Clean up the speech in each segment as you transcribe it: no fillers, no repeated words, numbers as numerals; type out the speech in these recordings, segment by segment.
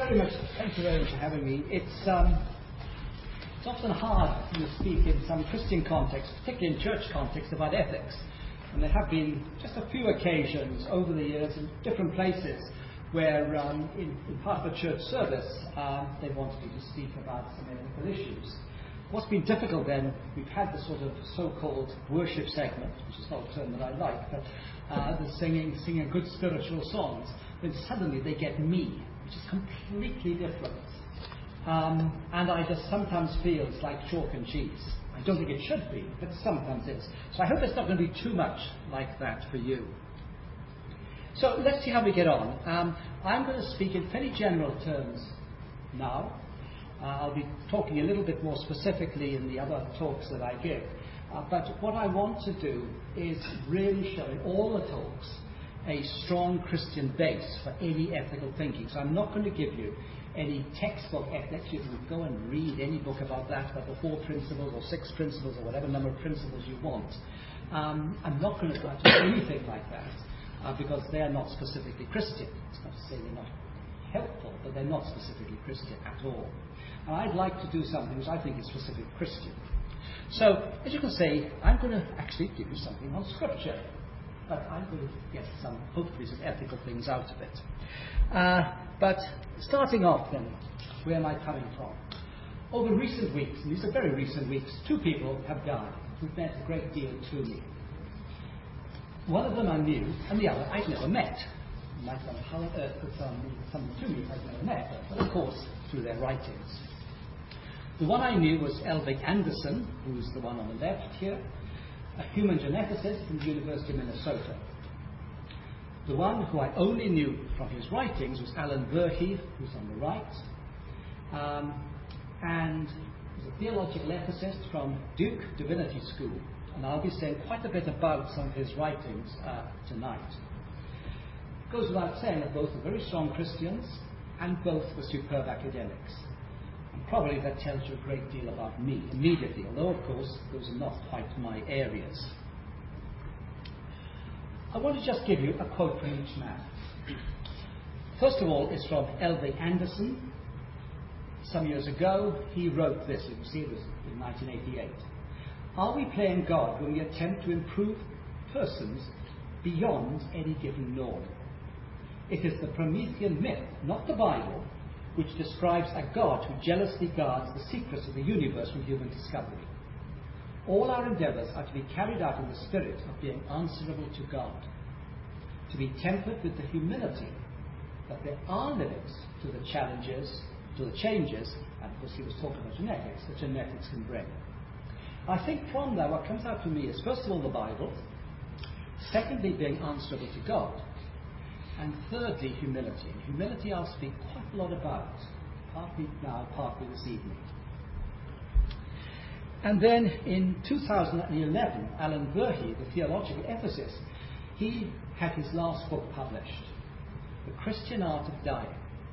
very much. Thank you very much for having me. It's often hard to speak in some Christian context, particularly in church context, about ethics. And there have been just a few occasions over the years in different places where, in part of a church service, they wanted me to speak about some ethical issues. What's been difficult then, we've had the sort of so-called worship segment, which is not a term that I like, but the singing good spiritual songs. Then suddenly they get me, which is completely different. And I just sometimes feel it's like chalk and cheese. I don't think it should be, but sometimes it is. So I hope it's not going to be too much like that for you. So let's see how we get on. I'm going to speak in fairly general terms now. I'll be talking a little bit more specifically in the other talks that I give. But what I want to do is really show in all the talks a strong Christian base for any ethical thinking. So I'm not going to give you any textbook ethics. You can go and read any book about that, about the 4 principles or 6 principles or whatever number of principles you want. I'm not going to try to do anything like that because they are not specifically Christian. It's not to say they're not helpful, but they're not specifically Christian at all. And I'd like to do something which I think is specifically Christian. So, as you can see, I'm going to actually give you something on Scripture. But I'm going to get hopefully some ethical things out of it. But starting off then, where am I coming from? Over recent weeks, and these are very recent weeks, 2 people have died who've meant a great deal to me. One of them I knew, and the other I'd never met. You might wonder how on earth could someone to me I'd never met, but of course through their writings. The one I knew was Elvig Anderson, who's the one on the left here, a human geneticist from the University of Minnesota. The one who I only knew from his writings was Alan Verhey, who's on the right, and was a theological ethicist from Duke Divinity School. And I'll be saying quite a bit about some of his writings tonight. It goes without saying that both were very strong Christians and both were superb academics. And probably that tells you a great deal about me immediately, although of course those are not quite my areas. I want to just give you a quote from each man. First of all, it's from Elvig Anderson. Some years ago, he wrote this. You can see it was in 1988. Are we playing God when we attempt to improve persons beyond any given norm? It is the Promethean myth, not the Bible, which describes a God who jealously guards the secrets of the universe from human discovery. All our endeavours are to be carried out in the spirit of being answerable to God, to be tempered with the humility that there are limits to the changes, and of course he was talking about genetics, that genetics can bring. I think from that what comes out to me is first of all the Bible, secondly being answerable to God, and thirdly humility. And humility I'll speak quite a lot about, partly now, partly this evening. And then in 2011, Alan Verhey, the theological ethicist, he had his last book published, The Christian Art of Dying.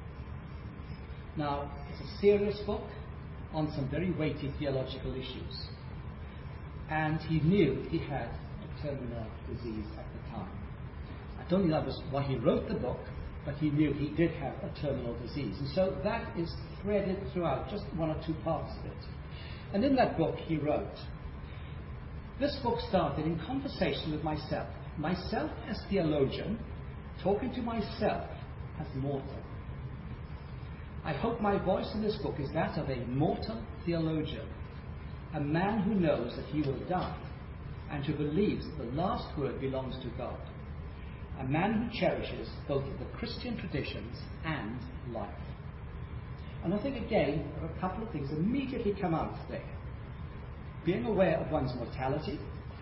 Now, it's a serious book on some very weighty theological issues. And he knew he had a terminal disease at the time. I don't think that was why he wrote the book, but he knew he did have a terminal disease. And so that is threaded throughout, just 1 or 2 parts of it. And in that book he wrote, this book started in conversation with myself as theologian, talking to myself as mortal. I hope my voice in this book is that of a mortal theologian, a man who knows that he will die, and who believes that the last word belongs to God, a man who cherishes both the Christian traditions and life. And I think again, there are a couple of things that immediately come out there. Being aware of one's mortality,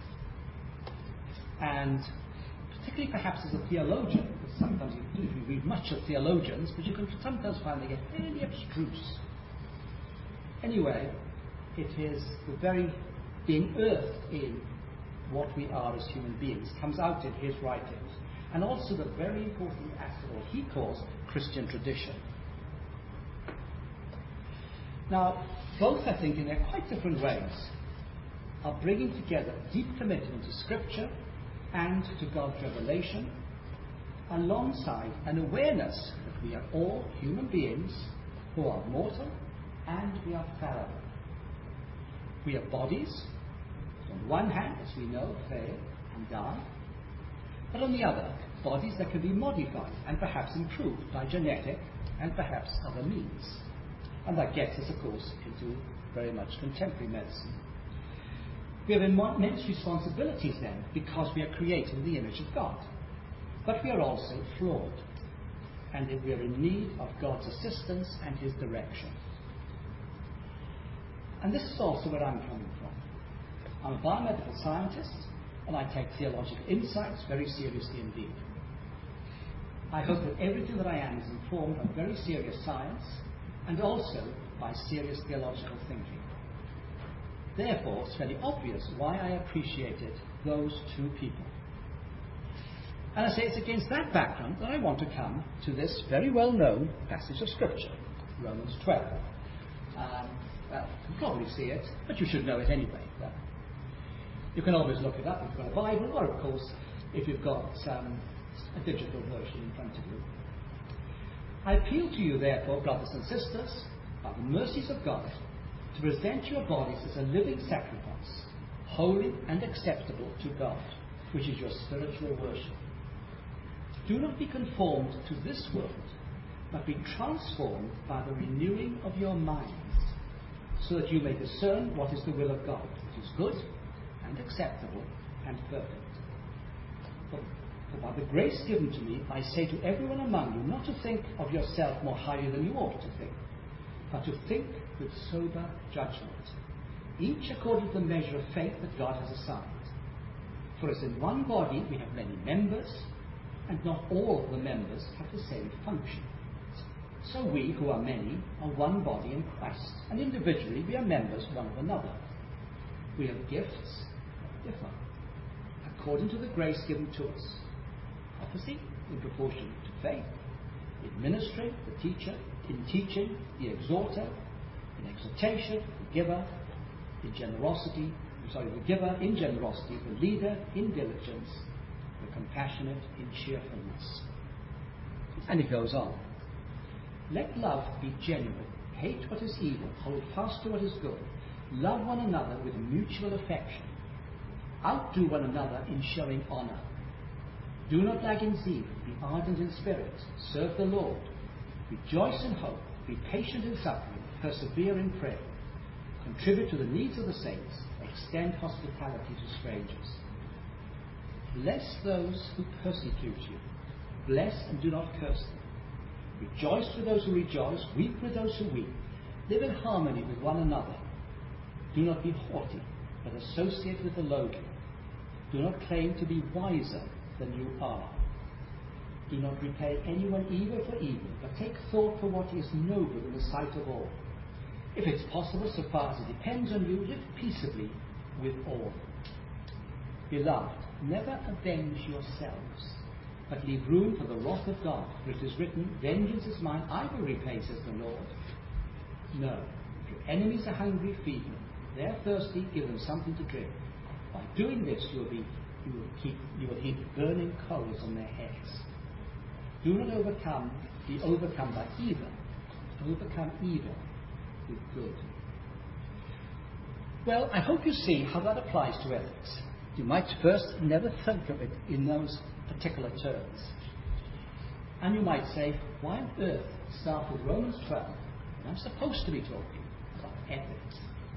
and particularly perhaps as a theologian, because sometimes you read much of theologians, but you can sometimes find they get fairly abstruse. Anyway, it is the very being earthed in what we are as human beings comes out in his writings, and also the very important aspect of what he calls Christian tradition. Now, both, I think, in their quite different ways, are bringing together deep commitment to Scripture and to God's revelation, alongside an awareness that we are all human beings who are mortal and we are fallible. We have bodies, on one hand, as we know, fail and die, but on the other, bodies that can be modified and perhaps improved by genetic and perhaps other means. And that gets us, of course, into very much contemporary medicine. We have immense responsibilities then because we are created in the image of God. But we are also flawed, and we are in need of God's assistance and His direction. And this is also where I'm coming from. I'm a biomedical scientist, and I take theological insights very seriously indeed. I hope that everything that I am is informed by very serious science and also by serious theological thinking. Therefore, it's fairly obvious why I appreciated those two people. And I say it's against that background that I want to come to this very well-known passage of Scripture, Romans 12. Well, you can probably see it, but you should know it anyway. You can always look it up if you've got a Bible, or of course, if you've got a digital version in front of you. I appeal to you, therefore, brothers and sisters, by the mercies of God, to present your bodies as a living sacrifice, holy and acceptable to God, which is your spiritual worship. Do not be conformed to this world, but be transformed by the renewing of your minds, so that you may discern what is the will of God, which is good and acceptable and perfect. For by the grace given to me, I say to everyone among you not to think of yourself more highly than you ought to think, but to think with sober judgment, each according to the measure of faith that God has assigned. For as in one body we have many members, and not all the members have the same function. So we, who are many, are one body in Christ, and individually we are members one of another. We have gifts that differ, according to the grace given to us. Prophecy, in proportion to faith. In ministry, the teacher. In teaching, the exhorter. In exhortation, the giver. In generosity, the giver. In generosity, the leader. In diligence, the compassionate. In cheerfulness. And it goes on. Let love be genuine. Hate what is evil. Hold fast to what is good. Love one another with mutual affection. Outdo one another in showing honor. Do not lag in zeal. Be ardent in spirit. Serve the Lord. Rejoice in hope. Be patient in suffering. Persevere in prayer. Contribute to the needs of the saints. Extend hospitality to strangers. Bless those who persecute you. Bless and do not curse them. Rejoice with those who rejoice. Weep with those who weep. Live in harmony with one another. Do not be haughty, but associate with the lowly. Do not claim to be wiser than you are. Do not repay anyone evil for evil, but take thought for what is noble in the sight of all. If it's possible, so far as it depends on you, live peaceably with all. Beloved, never avenge yourselves, but leave room for the wrath of God, for it is written, Vengeance is mine, I will repay, says the Lord. No, if your enemies are hungry, feed them. If they are thirsty, give them something to drink. By doing this, you will heap burning coals on their heads. Do not be overcome by evil. Overcome evil with good. Well, I hope you see how that applies to ethics. You might first never think of it in those particular terms. And you might say, why on earth start with Romans 12 when I'm supposed to be talking about ethics?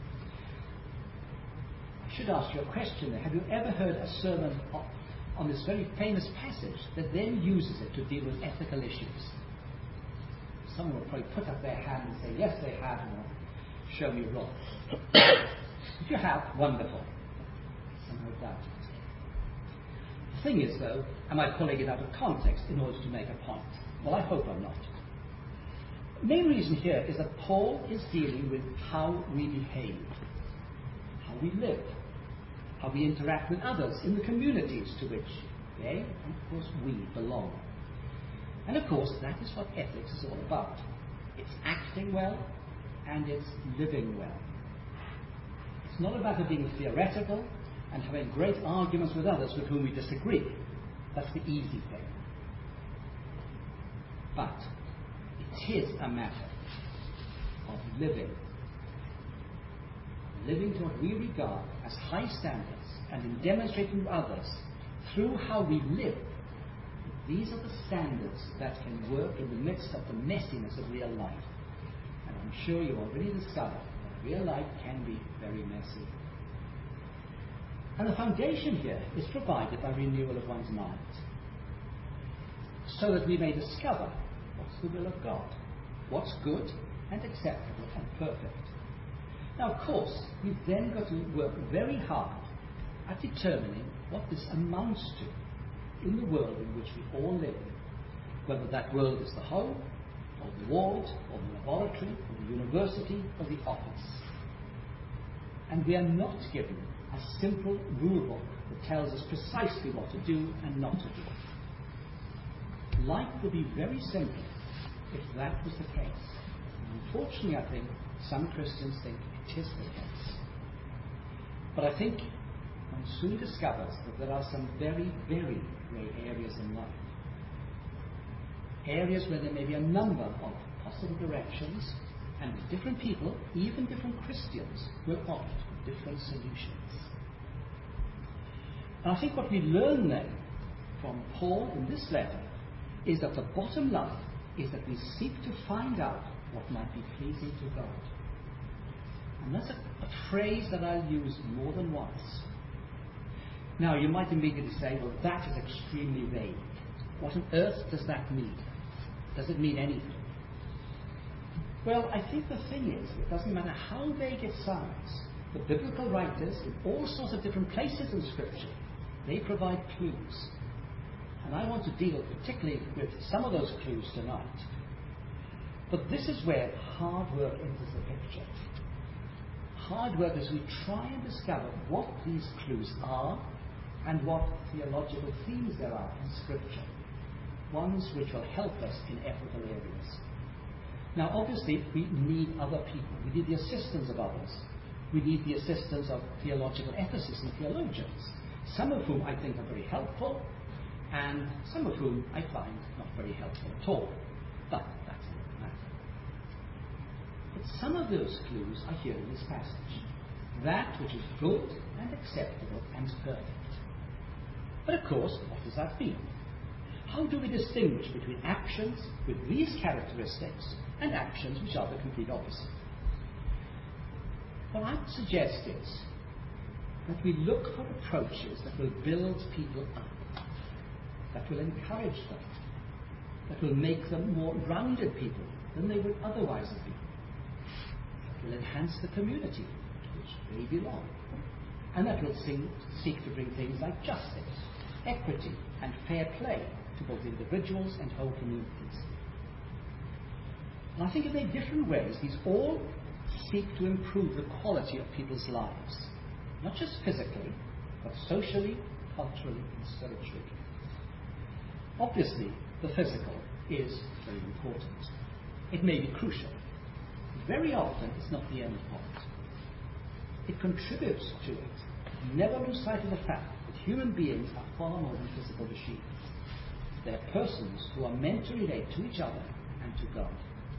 I should ask you a question there. Have you ever heard a sermon on this very famous passage that then uses it to deal with ethical issues? Someone will probably put up their hand and say, yes, they have, and show me wrong. If you have, wonderful. Somehow doubt it. The thing is, though, am I pulling it out of context in order to make a point? Well, I hope I'm not. The main reason here is that Paul is dealing with how we behave, how we live, how we interact with others in the communities to which they, and of course we, belong. And of course, that is what ethics is all about. It's acting well and it's living well. It's not about it being theoretical and having great arguments with others with whom we disagree. That's the easy thing. But it is a matter of living to what we regard as high standards, and in demonstrating to others through how we live. These are the standards that can work in the midst of the messiness of real life. And I'm sure you already discovered that real life can be very messy. And the foundation here is provided by renewal of one's mind, so that we may discover what's the will of God, what's good and acceptable and perfect. Now, of course, we've then got to work very hard at determining what this amounts to in the world in which we all live, whether that world is the home, or the ward, or the laboratory, or the university, or the office. And we are not given a simple rule book that tells us precisely what to do and not to do. Life would be very simple if that was the case. And unfortunately, I think some Christians think it is the case. But I think one soon discovers that there are some very, very grey areas in life. Areas where there may be a number of possible directions, and with different people, even different Christians, will opt for different solutions. And I think what we learn then from Paul in this letter is that the bottom line is that we seek to find out what might be pleasing to God. And that's a phrase that I'll use more than once. Now, you might immediately say, well, that is extremely vague. What on earth does that mean? Does it mean anything? Well, I think the thing is, it doesn't matter how vague it sounds. The biblical writers, in all sorts of different places in Scripture, they provide clues. And I want to deal particularly with some of those clues tonight. But this is where hard work enters the picture. Hard work as we try and discover what these clues are and what theological themes there are in Scripture, ones which will help us in ethical areas. Now, obviously, we need other people. We need the assistance of others. We need the assistance of theological ethicists and theologians, some of whom I think are very helpful, and some of whom I find not very helpful at all. But that's another matter. But some of those clues are here in this passage. That which is good and acceptable and perfect. But of course, what does that mean? How do we distinguish between actions with these characteristics and actions which are the complete opposite? What I would suggest is that we look for approaches that will build people up, that will encourage them, that will make them more rounded people than they would otherwise have been, that will enhance the community to which they belong, and that will seek to bring things like justice, equity, and fair play to both individuals and whole communities. And I think in many different ways, these all seek to improve the quality of people's lives, not just physically, but socially, culturally, and spiritually. Obviously, the physical is very important. It may be crucial. Very often, it's not the end point. It contributes to it. Never lose sight of the fact that human beings are far more than physical machines. They're persons who are meant to relate to each other and to God.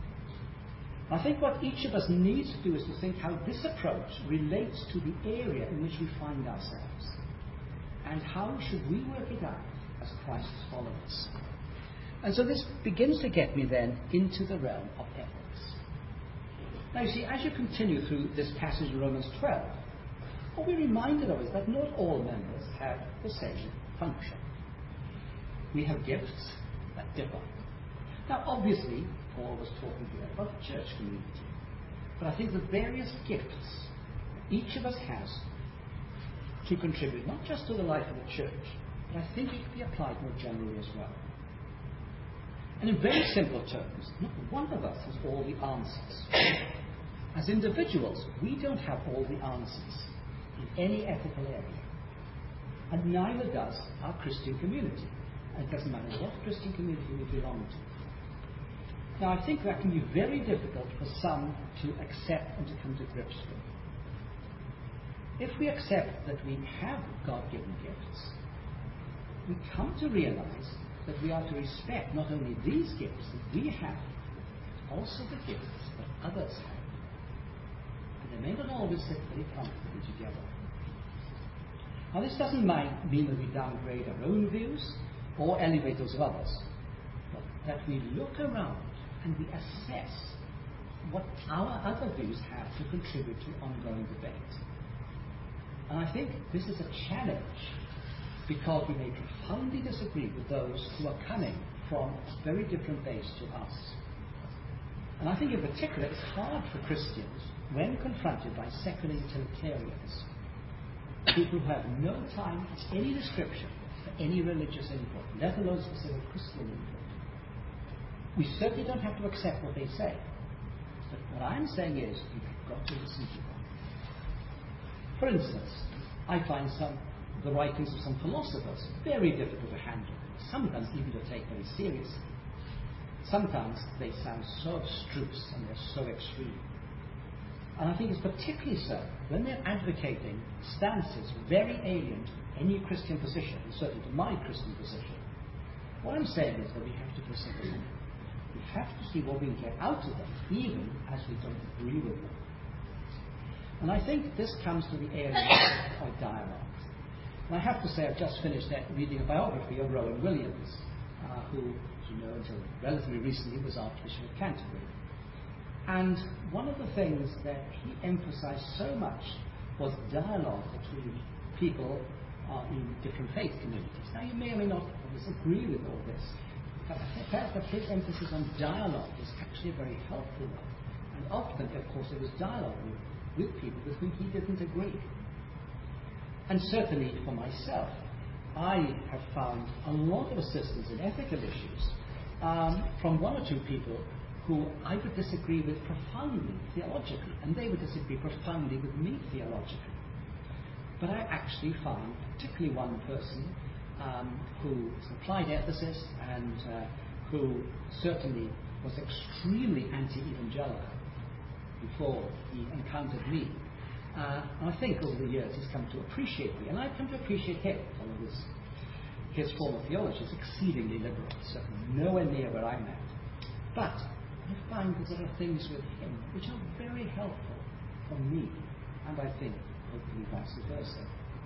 I think what each of us needs to do is to think how this approach relates to the area in which we find ourselves, and how should we work it out as Christ's followers. And so this begins to get me then into the realm of ethics. Now you see, as you continue through this passage in Romans 12, what we're reminded of is that not all members have the same function. We have gifts that differ. Now obviously, Paul was talking here about the church community. But I think the various gifts each of us has to contribute not just to the life of the church, but I think it can be applied more generally as well. And in very simple terms, not one of us has all the answers. As individuals, we don't have all the answers in any ethical area. And neither does our Christian community. And it doesn't matter what Christian community we belong to. Now, I think that can be very difficult for some to accept and to come to grips with. If we accept that we have God-given gifts, we come to realize that we are to respect not only these gifts that we have, but also the gifts that others have. And they may not always sit very comfortably together. Now, this doesn't mean that we downgrade our own views or elevate those of others, but that we look around and we assess what our other views have to contribute to ongoing debate. And I think this is a challenge, because we may profoundly disagree with those who are coming from a very different base to us. And I think in particular it's hard for Christians when confronted by secular utilitarians, people who have no time for any description for any religious input, let alone specific Christian input. We certainly don't have to accept what they say. But what I'm saying is, you've got to listen to them. For instance, I find the writings of some philosophers very difficult to handle, sometimes even to take very seriously. Sometimes they sound so abstruse and they're so extreme. And I think it's particularly so when they're advocating stances very alien to any Christian position, and certainly to my Christian position. What I'm saying is that we have to listen to them. We have to see what we can get out of them, even as we don't agree with them. And I think this comes to the area of dialogue. And I have to say, I've just finished reading a biography of Rowan Williams, who, as you know, until relatively recently was Archbishop of Canterbury. And one of the things that he emphasized so much was dialogue between people in different faith communities. Now, you may or may not disagree with all this, but I felt that his emphasis on dialogue was actually a very helpful one. And often, of course, there was dialogue with people with whom he didn't agree. And certainly for myself, I have found a lot of assistance in ethical issues from one or two people who I would disagree with profoundly theologically, and they would disagree profoundly with me theologically. But I actually found particularly one person who was an applied ethicist and who certainly was extremely anti-evangelical before he encountered me. And I think over the years he's come to appreciate me, and I've come to appreciate him, although his form of theology is exceedingly liberal, certainly nowhere near where I'm at. But I find that there are things with him which are very helpful for me, and I think hopefully vice versa.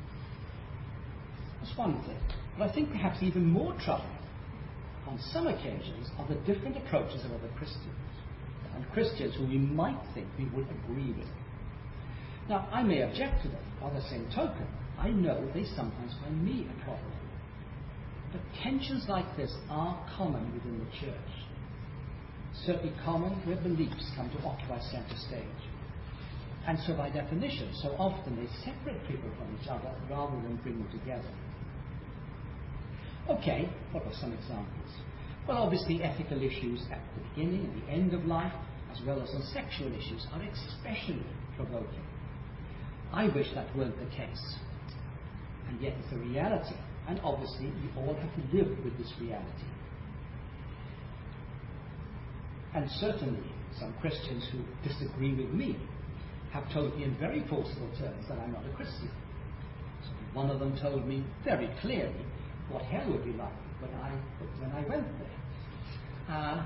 That's one thing. But I think perhaps even more troubling on some occasions are the different approaches of other Christians, and Christians who we might think we would agree with. Now, I may object to them. By the same token, I know they sometimes find me a problem. But tensions like this are common within the church. Certainly common where beliefs come to occupy center stage. And so by definition, so often they separate people from each other rather than bring them together. Okay, what are some examples? Well, obviously ethical issues at the beginning and the end of life, as well as on sexual issues, are especially provoking. I wish that weren't the case. And yet it's a reality. And obviously we all have to live with this reality. And certainly some Christians who disagree with me have told me in very forcible terms that I'm not a Christian. So one of them told me very clearly what hell would be like when I went there.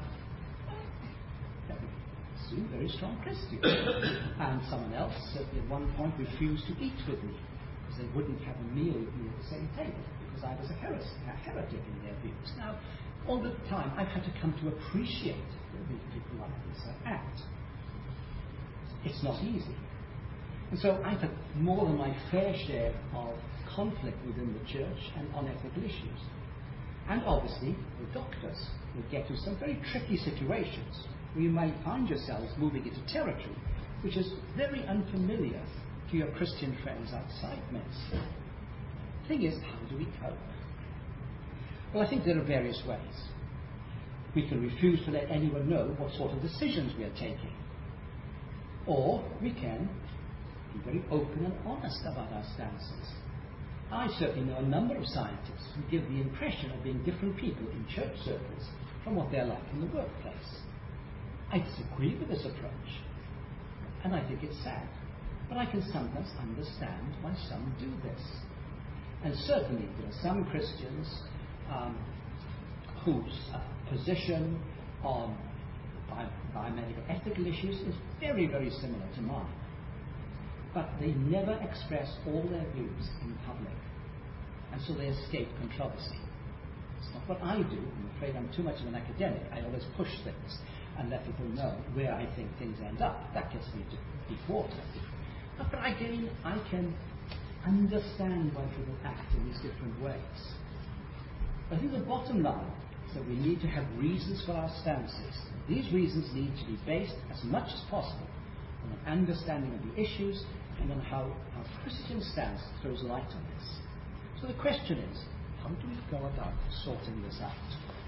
Very strong Christian. And someone else certainly at one point refused to eat with me because they wouldn't have a meal with me at the same table because I was a heretic in their views. Now, all the time I've had to come to appreciate the people like this act. It's not easy. And so I've had more than my fair share of conflict within the church and on ethical issues. And obviously, the doctors will get to some very tricky situations where you might find yourselves moving into territory which is very unfamiliar to your Christian friends outside medicine. The thing is, how do we cope? Well, I think there are various ways. We can refuse to let anyone know what sort of decisions we are taking. Or we can be very open and honest about our stances. I certainly know a number of scientists who give the impression of being different people in church circles from what they're like in the workplace. I disagree with this approach, and I think it's sad, but I can sometimes understand why some do this. And certainly there are some Christians whose position on biomedical ethical issues is very, very similar to mine. But they never express all their views in public, and so they escape controversy. It's not what I do. I'm afraid I'm too much of an academic. I always push things and let people know where I think things end up. That gets me to deep water. But again, I can understand why people act in these different ways. I think the bottom line is that we need to have reasons for our stances. These reasons need to be based as much as possible on an understanding of the issues and on how our Christian stance throws light on this. So the question is, how do we go about sorting this out?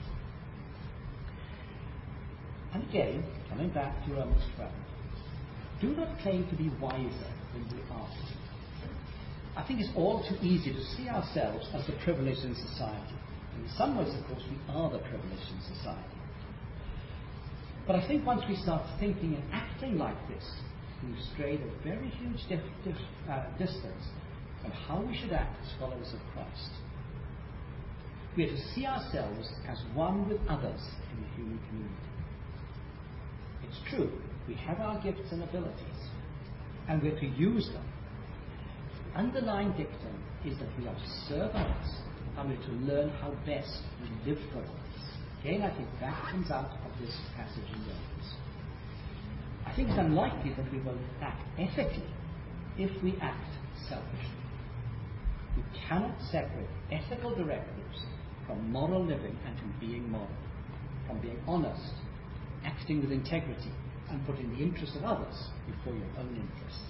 And again, coming back to Romans 12, do not claim to be wiser than we are. I think it's all too easy to see ourselves as the privileged in society. And in some ways, of course, we are the privileged in society. But I think once we start thinking and acting like this, we've strayed a very huge distance from how we should act as followers of Christ. We are to see ourselves as one with others in the human community. It's true, we have our gifts and abilities, and we're to use them. The underlying dictum is that we are to serve others, and we're to learn how best we live for others. Again, I think that comes out of this passage in Romans. I think it's unlikely that we will act ethically if we act selfishly. We cannot separate ethical directives from moral living and from being moral, from being honest, acting with integrity, and putting the interests of others before your own interests.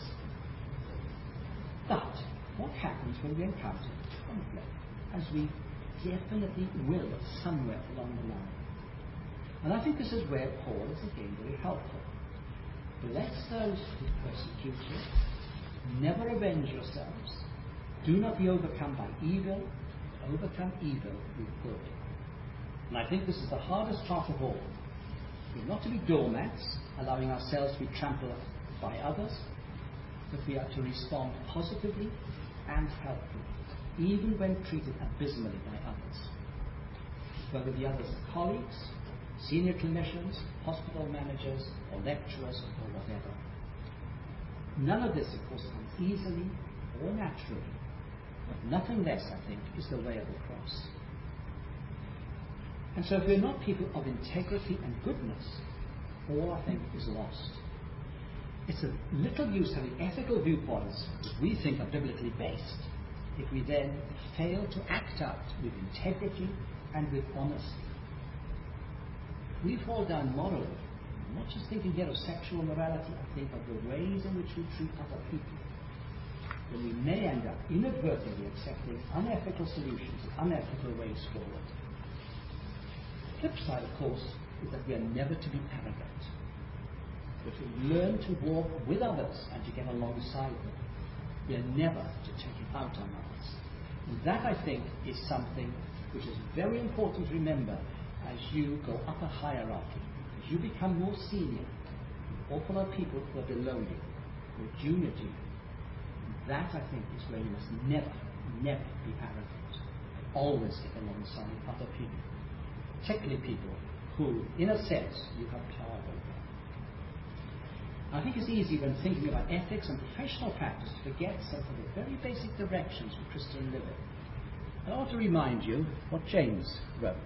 But what happens when we encounter conflict, as we definitely will somewhere along the line? And I think this is where Paul is again very helpful. Bless those who persecute you. Never avenge yourselves. Do not be overcome by evil. Overcome evil with good. And I think this is the hardest part of all. We're not to be doormats, allowing ourselves to be trampled by others, but we are to respond positively and helpfully, even when treated abysmally by others. Whether the others are colleagues, senior clinicians, hospital managers, or lecturers, or whatever. None of this, of course, comes easily or naturally, but nothing less, I think, is the way of the cross. And so if we're not people of integrity and goodness, all, I think, is lost. It's of little use having ethical viewpoints that we think are biblically based if we then fail to act out with integrity and with honesty. We fall down morally. I'm not just thinking here of sexual morality, I think of the ways in which we treat other people. Then we may end up inadvertently accepting unethical solutions and unethical ways forward. The flip side, of course, is that we are never to be arrogant. But we learn to walk with others and to get alongside them. We are never to take it out on others. And that, I think, is something which is very important to remember as you go up a hierarchy. As you become more senior, an awful lot of people who are below you, who are junior to you. And that, I think, is where you must never, never be arrogant. Always get alongside other people, particularly people who, in a sense, you have power over. I think it's easy when thinking about ethics and professional practice to forget some of the very basic directions for Christian living. And I want to remind you what James wrote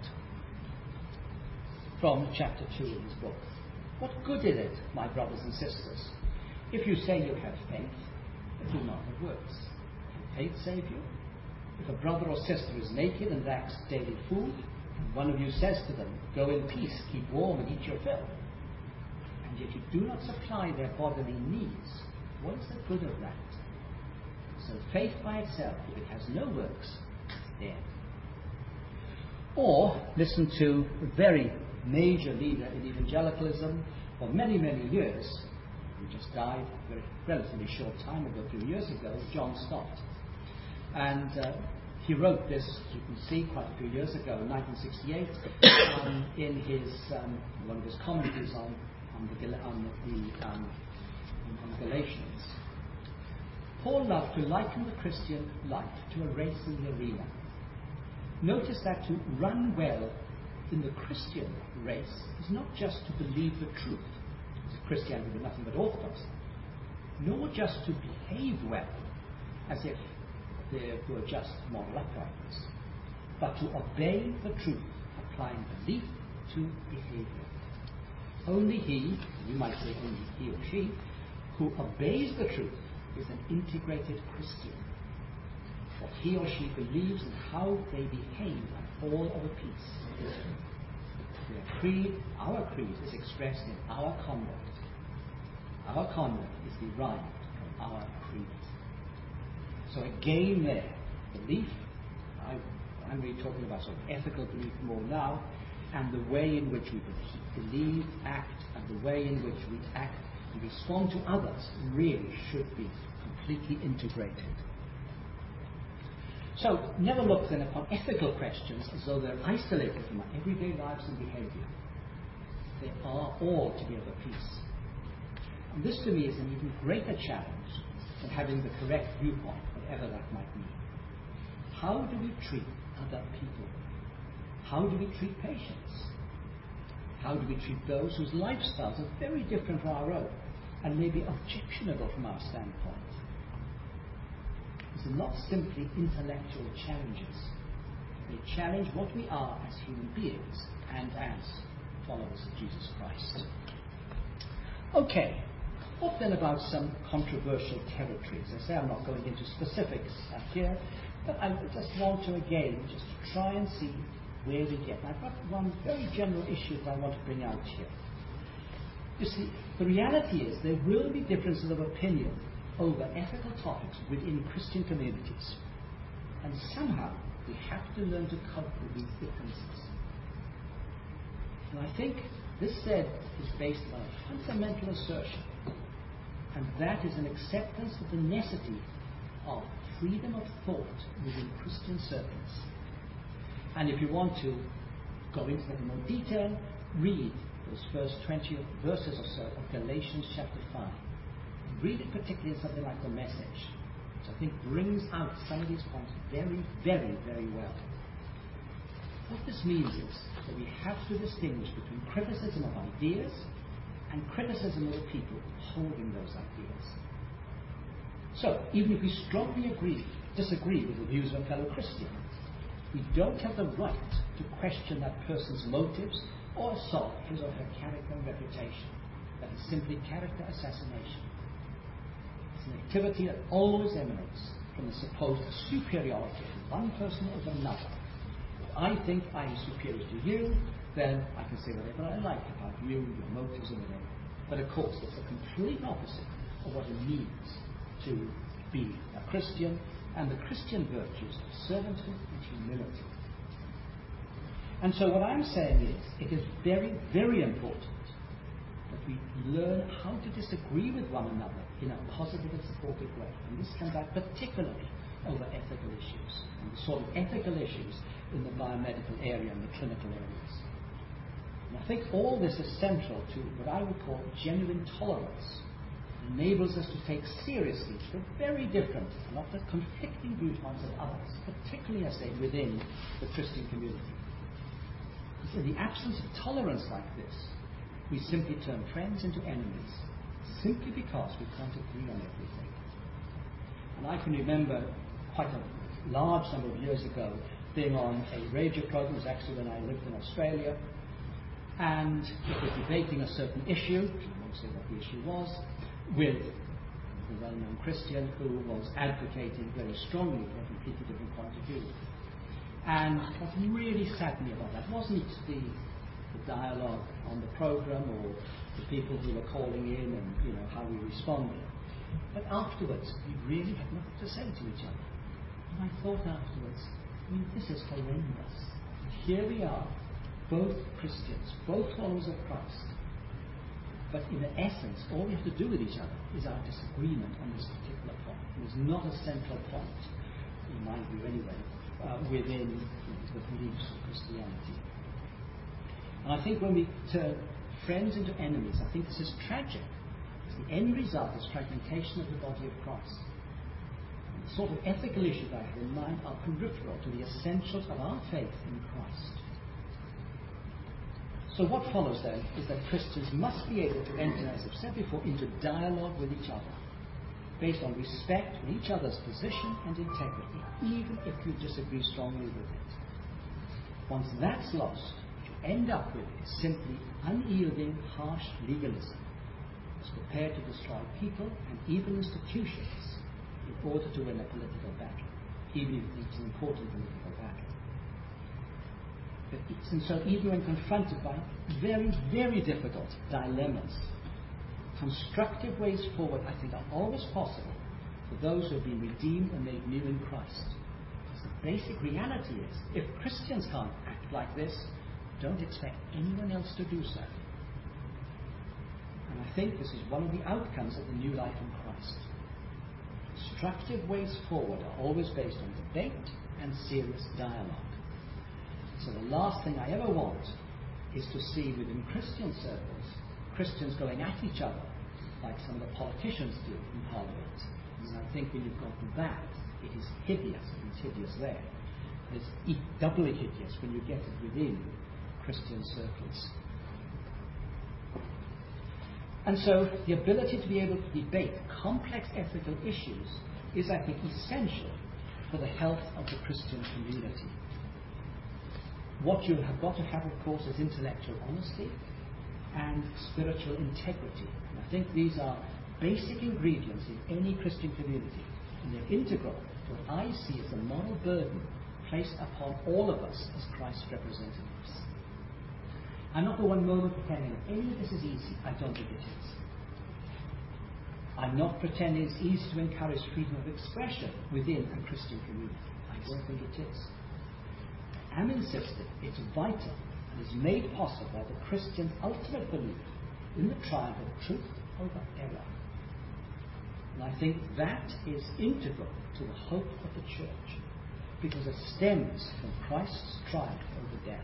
from chapter 2 in his book. What good is it, my brothers and sisters, if you say you have faith, but do not have works? Can faith save you? If a brother or sister is naked and lacks daily food, and one of you says to them, go in peace, keep warm and eat your fill, and yet you do not supply their bodily needs, what is the good of that? So faith by itself, if it has no works, is dead. Or listen to a very major leader in evangelicalism for many, many years, who just died a very relatively short time ago, a few years ago, John Stott. And he wrote this, as you can see, quite a few years ago, in 1968, in his one of his commentaries on Galatians. Paul loved to liken the Christian life to a race in the arena. Notice that to run well in the Christian race is not just to believe the truth, as if Christianity were nothing but orthodoxy, nor just to behave well, as if there were just moral uprightness, but to obey the truth, applying belief to behavior. Only he, you might say only he or she, who obeys the truth is an integrated Christian. For he or she believes in how they behave and all of a piece. Their creed, our creed, is expressed in our conduct. Our conduct is derived from our creed. So again there, belief, I'm really talking about sort of ethical belief more now, and the way in which we believe, act, and the way in which we act and respond to others really should be completely integrated. So never look then upon ethical questions as though they're isolated from our everyday lives and behavior. They are all to be of a piece. And this to me is an even greater challenge than having the correct viewpoint, whatever that might mean. How do we treat other people? How do we treat patients? How do we treat those whose lifestyles are very different from our own and may be objectionable from our standpoint? These are not simply intellectual challenges. They challenge what we are as human beings and as followers of Jesus Christ. Okay, what then about some controversial territories? As I say, I'm not going into specifics here, but I just want to again just try and see where we get. I've got one very general issue that I want to bring out here. You see, the reality is there will be differences of opinion over ethical topics within Christian communities. And somehow we have to learn to cope with these differences. And I think this said is based on a fundamental assertion, and that is an acceptance of the necessity of freedom of thought within Christian circles. And if you want to go into that in more detail, read those first 20 verses or so of Galatians chapter 5. Read it particularly in something like The Message, which I think brings out some of these points very, very, very well. What this means is that we have to distinguish between criticism of ideas and criticism of the people holding those ideas. So, even if we strongly disagree with the views of a fellow Christian, we don't have the right to question that person's motives or assault his or her character and reputation. That is simply character assassination. It's an activity that always emanates from the supposed superiority of one person over another. If I think I am superior to you, then I can say whatever I like about you, your motives, and whatever. But of course, it's the complete opposite of what it means to be a Christian and the Christian virtues of servanthood and humility. And so what I'm saying is, it is very, very important that we learn how to disagree with one another in a positive and supportive way. And this comes out particularly over ethical issues, and the sort of ethical issues in the biomedical area and the clinical areas. And I think all this is central to what I would call genuine tolerance. It enables us to take seriously the very different and often conflicting viewpoints of others, particularly, I say, within the Christian community. In the absence of tolerance like this, we simply turn friends into enemies, simply because we can't agree on everything. And I can remember quite a large number of years ago being on a radio program, it was actually when I lived in Australia, and it was debating a certain issue, I won't say what the issue was, with a well-known Christian who was advocating very strongly for a completely different point of view. And what really saddened me about that wasn't the dialogue on the program or the people who were calling in and how we responded, but afterwards we really had nothing to say to each other. And I thought afterwards, this is horrendous. Here we are, both Christians, both followers of Christ, but in essence all we have to do with each other is our disagreement on this particular point. It was not a central point, in my view anyway, within the beliefs of Christianity. And I think when we turn friends into enemies, I think this is tragic. The end result is fragmentation of the body of Christ. And the sort of ethical issues I have in mind are peripheral to the essentials of our faith in Christ. So what follows then is that Christians must be able to enter, as I've said before, into dialogue with each other, based on respect for each other's position and integrity, even if you disagree strongly with it. Once that's lost, what you end up with is simply unyielding, harsh legalism that's prepared to destroy people and even institutions in order to win a political battle, even if it's an important political battle. And so even when confronted by very, very difficult dilemmas, constructive ways forward, I think, are always possible for those who have been redeemed and made new in Christ. Because the basic reality is, if Christians can't act like this, don't expect anyone else to do so. And I think this is one of the outcomes of the new life in Christ. Constructive ways forward are always based on debate and serious dialogue. So the last thing I ever want is to see within Christian circles Christians going at each other like some of the politicians do in Parliament. And I think when you've got to that, it is hideous. It's hideous there. And it's doubly hideous when you get it within Christian circles. And so the ability to be able to debate complex ethical issues is, I think, essential for the health of the Christian community. What you have got to have, of course, is intellectual honesty and spiritual integrity. And I think these are basic ingredients in any Christian community, and they're integral to what I see as a moral burden placed upon all of us as Christ's representatives. I'm not for one moment pretending that any of this is easy. I don't think it is. I'm not pretending it's easy to encourage freedom of expression within a Christian community. I don't think it is. I'm insisting it's vital and is made possible by the Christian's ultimate belief in the triumph of truth over error. And I think that is integral to the hope of the church, because it stems from Christ's triumph over death.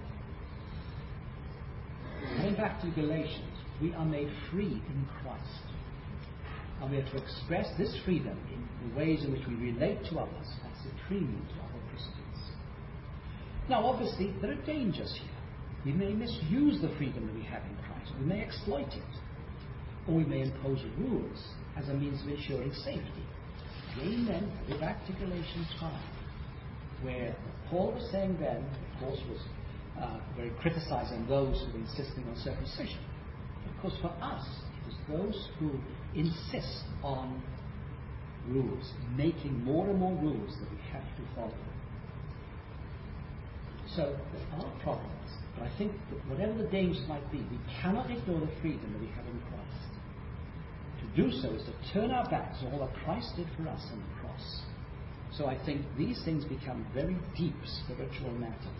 Going back to Galatians, we are made free in Christ. And we are to express this freedom in the ways in which we relate to others and supremely to other Christians. Now, obviously, there are dangers here. We may misuse the freedom that we have in Christ. We may exploit it. Or we may impose rules as a means of ensuring safety. Again, then, go back to Galatians 5, where Paul was saying then, of course, was very criticizing those who were insisting on circumcision. Of course, for us, it is those who insist on rules, making more and more rules that we have to follow. So there are problems, but I think that whatever the dangers might be, we cannot ignore the freedom that we have in Christ. To do so is to turn our backs on all that Christ did for us on the cross. So I think these things become very deep spiritual matters.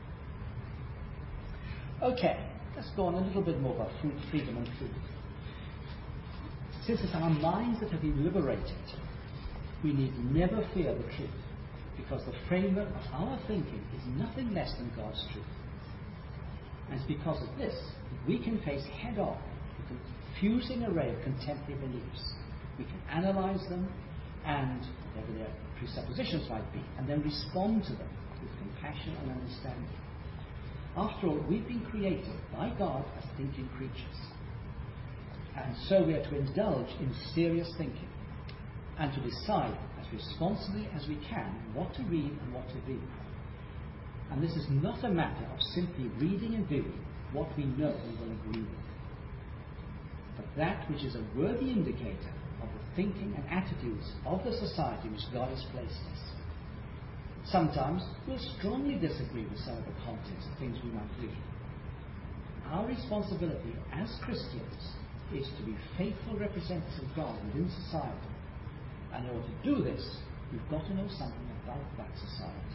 Okay, let's go on a little bit more about freedom and truth. Since it's our minds that have been liberated, we need never fear the truth, because the framework of our thinking is nothing less than God's truth. And it's because of this that we can face head-on the confusing array of contemporary beliefs. We can analyze them, and whatever their presuppositions might be, and then respond to them with compassion and understanding. After all, we've been created by God as thinking creatures. And so we are to indulge in serious thinking and to decide as responsibly as we can what to read and what to view. And this is not a matter of simply reading and viewing what we know we will agree with, but that which is a worthy indicator of the thinking and attitudes of the society in which God has placed us. Sometimes we'll strongly disagree with some of the contents of things we might read. Our responsibility as Christians is to be faithful representatives of God within society. And in order to do this, we've got to know something about that society.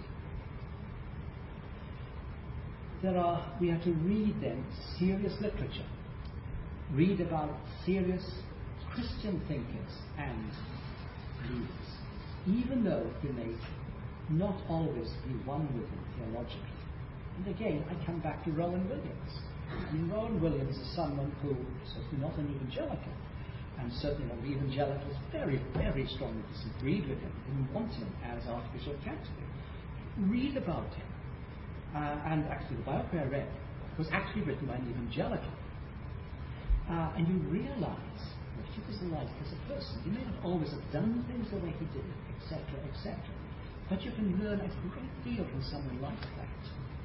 We have to read then serious literature. Read about serious Christian thinkers and leaders, even though we may not always be one with them theologically. And again, I come back to Rowan Williams. Rowan Williams is someone who is certainly not an evangelical, and certainly one of the evangelicals very, very strongly disagreed with him, didn't want him as Archbishop of Canterbury. Read about him. And actually, the biography I read was actually written by an evangelical. And you realize that he was like as a person. He may not always have done things the way he did it, etc., etc. But you can learn a great deal from someone like that.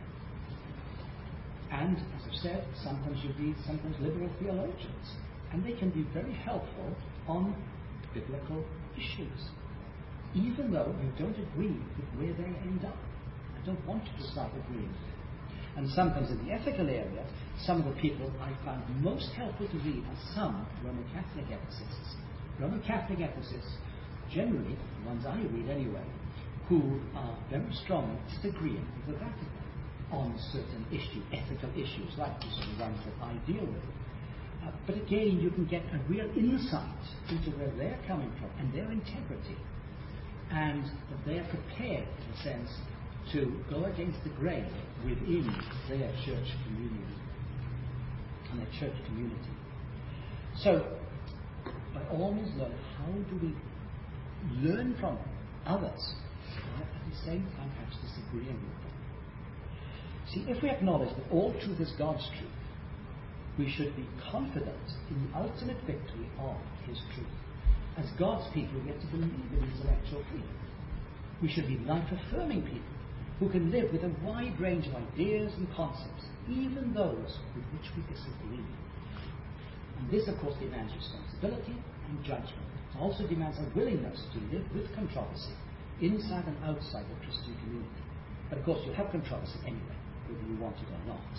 And, as I've said, sometimes you read liberal theologians, and they can be very helpful on biblical issues, even though you don't agree with where they end up. I don't want you to start agreeing with it. And sometimes in the ethical area, some of the people I found most helpful to read are some Roman Catholic ethicists. Roman Catholic ethicists, generally, the ones I read anyway, who are very strong in disagreeing with the Vatican on certain ethical issues, like the sort of ones that I deal with. But again, you can get a real insight into where they're coming from and their integrity, and that they are prepared, in a sense, to go against the grain within their church communion and their church community. So, by all means, learn how do we learn from others, while at the same time perhaps disagreeing with them. See, if we acknowledge that all truth is God's truth, we should be confident in the ultimate victory of His truth. As God's people, we have to believe in intellectual freedom. We should be life-affirming people who can live with a wide range of ideas and concepts, even those with which we disagree. And this, of course, demands responsibility and judgment. It also demands a willingness to live with controversy, inside and outside the Christian community. But, of course, you'll have controversy anyway, whether you want it or not.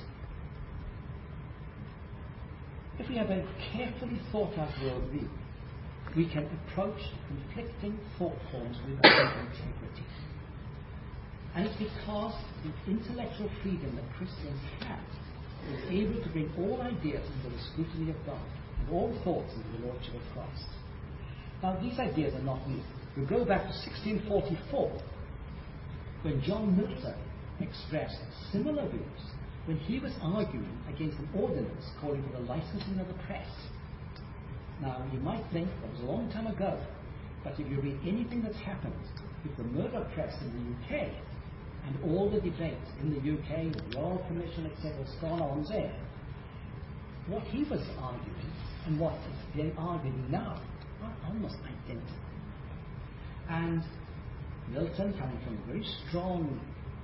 If we have a carefully thought-out worldview, we can approach conflicting thought forms with integrity. And it's because the intellectual freedom that Christians have is able to bring all ideas under the scrutiny of God and all thoughts into the Lordship of Christ. Now, these ideas are not new. We go back to 1644, when John Milton expressed similar views when he was arguing against an ordinance calling for the licensing of the press. Now, you might think that was a long time ago, but if you read anything that's happened with the murder press in the UK and all the debates in the UK, the Royal Commission, etc., that's gone on there, what he was arguing and what is being argued now are almost identical. And Milton, coming from a very strong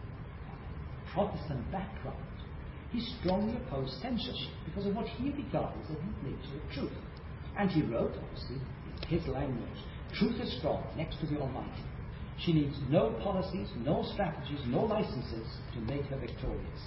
Protestant background, he strongly opposed censorship because of what he regarded as the nature of truth. And he wrote, obviously, in his language, truth is strong next to the Almighty. She needs no policies, no strategies, no licenses to make her victorious.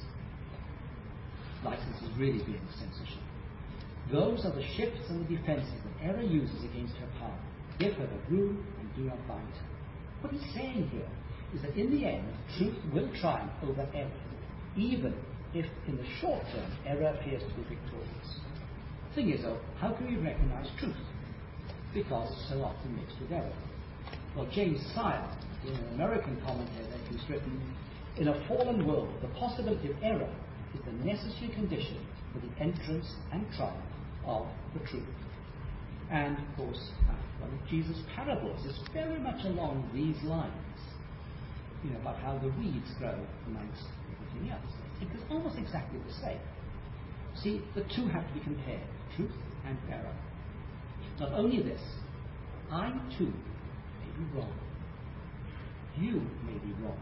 Licenses really being censorship. Those are the shifts and the defenses that error uses against her power. Give her the room and do not bind her. What he's saying here is that in the end, truth will triumph over error, even if in the short term error appears to be victorious. The thing is, though, how can we recognize truth? Because it's so often mixed with error. Well, James Sire, an American commentator, who's written, in a fallen world, the possibility of error is the necessary condition for the entrance and triumph of the truth. And, of course, one of Jesus' parables is very much along these lines, about how the weeds grow amongst everything else. It is almost exactly the same. See, the two have to be compared, truth and error. Not only this, I too may be wrong. You may be wrong.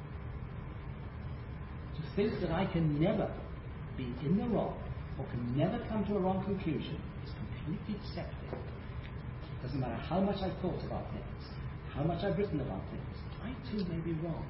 To think that I can never be in the wrong or can never come to a wrong conclusion is completely deceptive. It doesn't matter how much I've thought about things, how much I've written about things, I too may be wrong.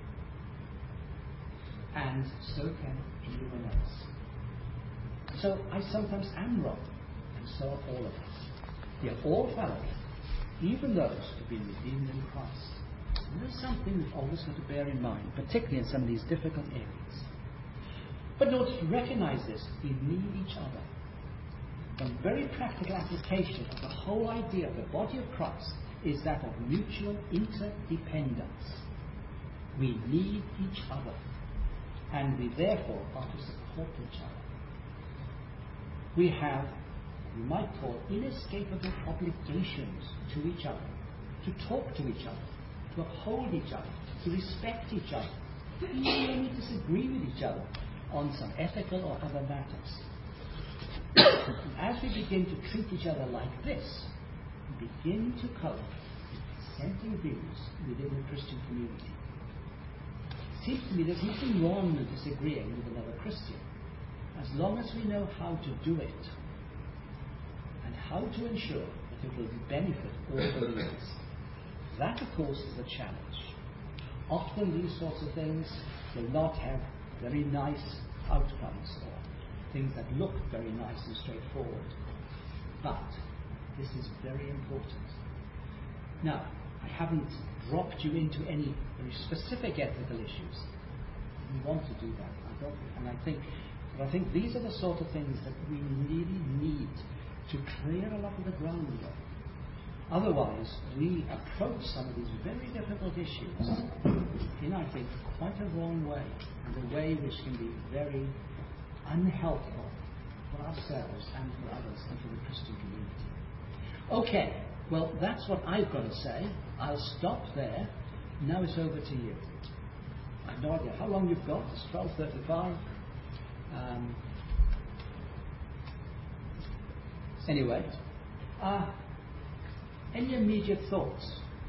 And so can anyone else. So I sometimes am wrong, and so are all of us. We are all fallible, even those who've been redeemed in Christ. And there's something we've always got to bear in mind, particularly in some of these difficult areas. But in order to recognize this, we need each other. One very practical application of the whole idea of the body of Christ is that of mutual interdependence. We need each other, and we therefore are to support each other. We have, we might call, inescapable obligations to each other, to talk to each other, to uphold each other, to respect each other, even when we disagree with each other on some ethical or other matters. As we begin to treat each other like this, we begin to cope with dissenting views within the Christian community. It seems to me there's nothing wrong with disagreeing with another Christian, as long as we know how to do it and how to ensure that it will benefit all believers. That, of course, is the challenge. Often these sorts of things will not have very nice outcomes or things that look very nice and straightforward. But this is very important. Now, I haven't dropped you into any very specific ethical issues. We want to do that. I think these are the sort of things that we really need to clear a lot of the ground on. Otherwise, we approach some of these very difficult issues in, I think, quite a wrong way, and a way which can be very unhelpful for ourselves and for others and for the Christian community. Okay, well, that's what I've got to say. I'll stop there. Now it's over to you. I have no idea how long you've got. It's 12:35. Anyway, any immediate thoughts?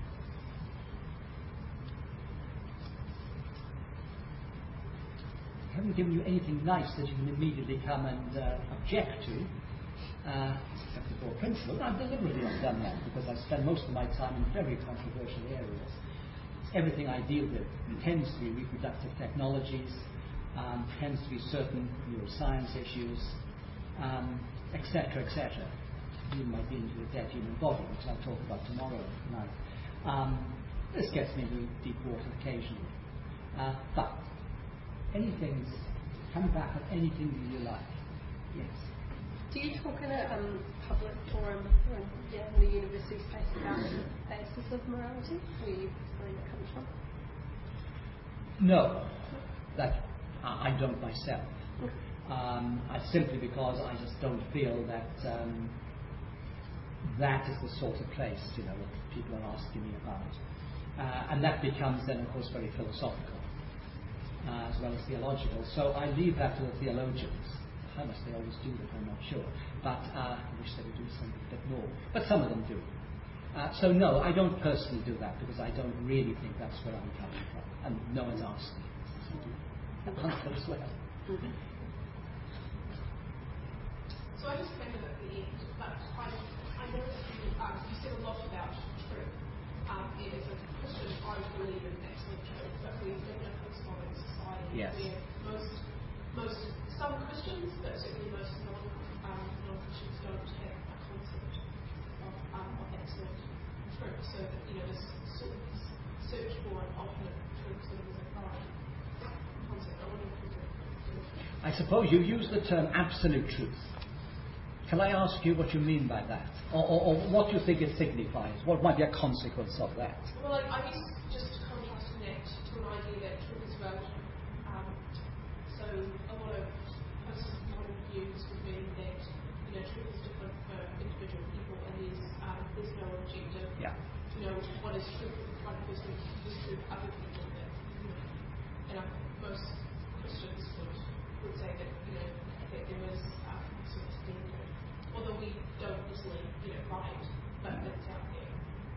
I haven't given you anything nice that you can immediately come and object to, except before principle. I've deliberately not done that because I spend most of my time in very controversial areas. Everything I deal with tends to be reproductive technologies, tends to be certain neuroscience issues, etc., etc. Even my dealings with the dead human body, which I'll talk about tomorrow night. This gets me into deep water occasionally. But anything, come back at anything that you like. Yes. Do you talk in a public forum in the university space about the basis of morality? Where you explain that comes from? No, that I don't myself. Simply because I just don't feel that that is the sort of place, that people are asking me about. And that becomes then, of course, very philosophical, as well as theological. So I leave that to the theologians. How much they always do that, I'm not sure. But I wish they would do something a bit more. But some of them do. So no, I don't personally do that because I don't really think that's where I'm coming from. And no one's asked me. Answer as well. So I just remember at the end, but I know that you said a lot about truth. As a Christian, I believe in absolute truth, but we live in a postmodern society where some Christians, but certainly most non-Christians don't have a concept of absolute truth. So that this sort of search for an ultimate truth sort of is a pride concept. I wonder if we could. I suppose you use the term absolute truth. Can I ask you what you mean by that? Or what you think it signifies? What might be a consequence of that? Well, I guess just contrasting that to an idea that truth is relative. So a lot of postmodern views would mean that truth is different for individual people, and there's no objective. Yeah. What is true for one person is true for other people. And most Christians would say that that there is sort of standard. Although we don't necessarily get it right, but it's out there.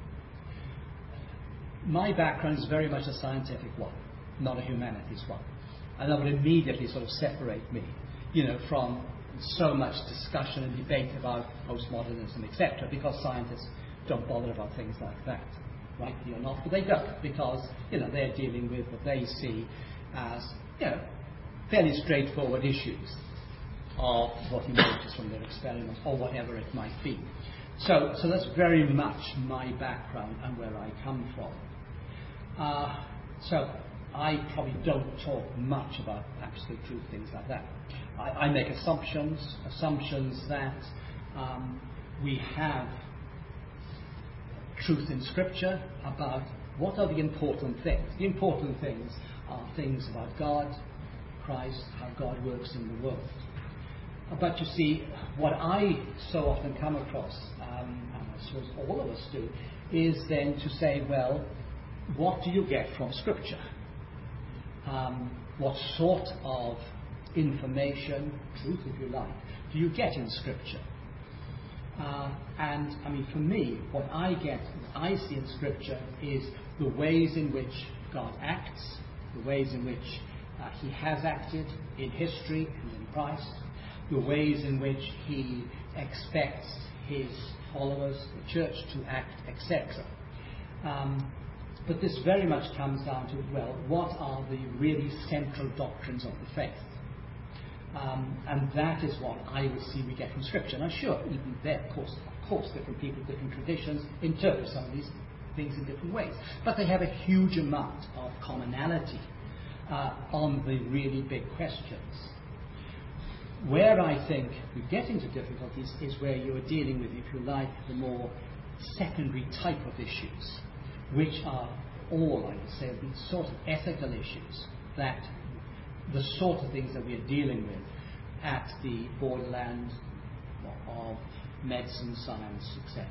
My background is very much a scientific one, not a humanities one. And that would immediately sort of separate me, from so much discussion and debate about postmodernism, etc., because scientists don't bother about things like that, rightly or not, but they don't, because, they're dealing with what they see as, fairly straightforward issues of what emerges from their experiments or whatever it might be. So that's very much my background and where I come from. So I probably don't talk much about absolute truth, things like that. I make assumptions that we have truth in Scripture about what are the important things. The important things are things about God, Christ, how God works in the world. But you see, what I so often come across, and I suppose all of us do, is then to say, well, what do you get from Scripture? What sort of information, truth if you like, do you get in Scripture? And I mean, for me, what I see in Scripture is the ways in which God acts, the ways in which He has acted in history and in Christ, the ways in which He expects His followers, the church, to act, etc. But this very much comes down to, well, what are the really central doctrines of the faith? And that is what I would see we get from Scripture. Now, sure, even there, of course, different people, different traditions interpret some of these things in different ways. But they have a huge amount of commonality on the really big questions. Where I think we get into difficulties is where you are dealing with, if you like, the more secondary type of issues, which are all, I would say, the sort of ethical issues that the sort of things that we are dealing with at the borderland of medicine, science, etc.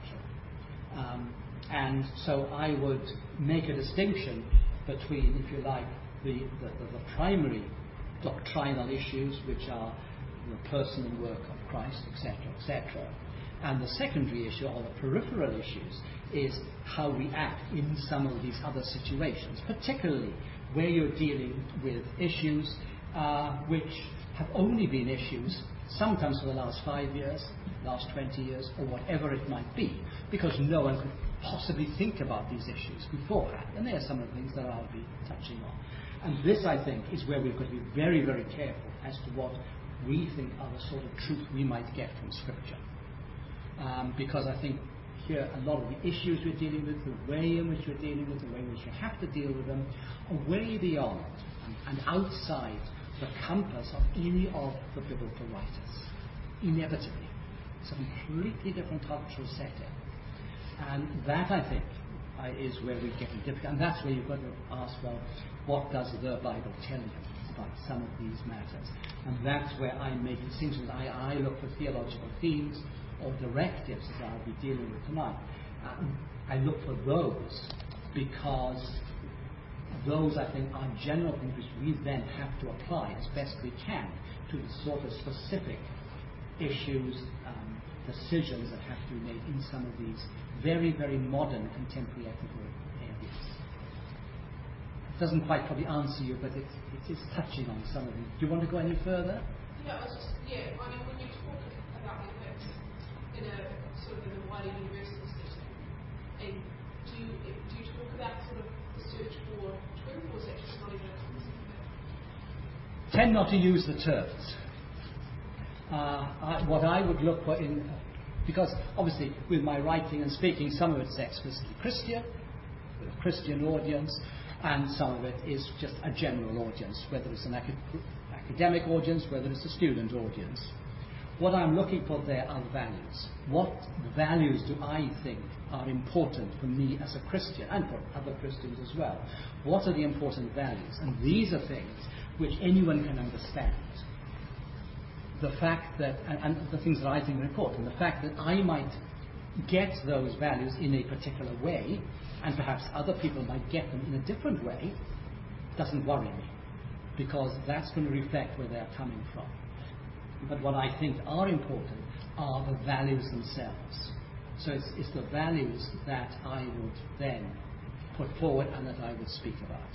And so I would make a distinction between, if you like, the primary doctrinal issues, which are the person and work of Christ, etc., etc., and the secondary issue, or the peripheral issues, is how we act in some of these other situations, particularly where you're dealing with issues which have only been issues sometimes for the last 5 years, last 20 years, or whatever it might be, because no one could possibly think about these issues beforehand. And there are some of the things that I'll be touching on. And this, I think, is where we've got to be very, very careful as to what we think are the sort of truth we might get from Scripture. Because I think here a lot of the issues we're dealing with, the way in which we're dealing with, the way in which we have to deal with them, are way beyond and outside the compass of any of the biblical writers. Inevitably. It's a completely different cultural setting. And that, I think, is where we get difficult. And that's where you've got to ask, well, what does the Bible tell you about some of these matters? And that's where I make distinctions. I look for theological themes or directives that I'll be dealing with tonight. I look for those because those, I think, are general things which we then have to apply as best we can to the sort of specific issues, decisions that have to be made in some of these very, very modern contemporary ethical areas. It doesn't quite probably answer you, but it is touching on some of them. Do you want to go any further? Yeah, I mean, when you talk about ethics in a sort of in a wider universal setting, and do you talk about sort of the search for truth, or is that just not even a concept? Tend not to use the terms. What I would look for because obviously with my writing and speaking, some of it's explicitly Christian, with a Christian audience, and some of it is just a general audience, whether it's an academic audience, whether it's a student audience. What I'm looking for there are values. What values do I think are important for me as a Christian, and for other Christians as well? What are the important values? And these are things which anyone can understand. The fact that, and the things that I think are important, the fact that I might get those values in a particular way, and perhaps other people might get them in a different way, doesn't worry me, because that's going to reflect where they're coming from. But what I think are important are the values themselves. So it's the values that I would then put forward and that I would speak about.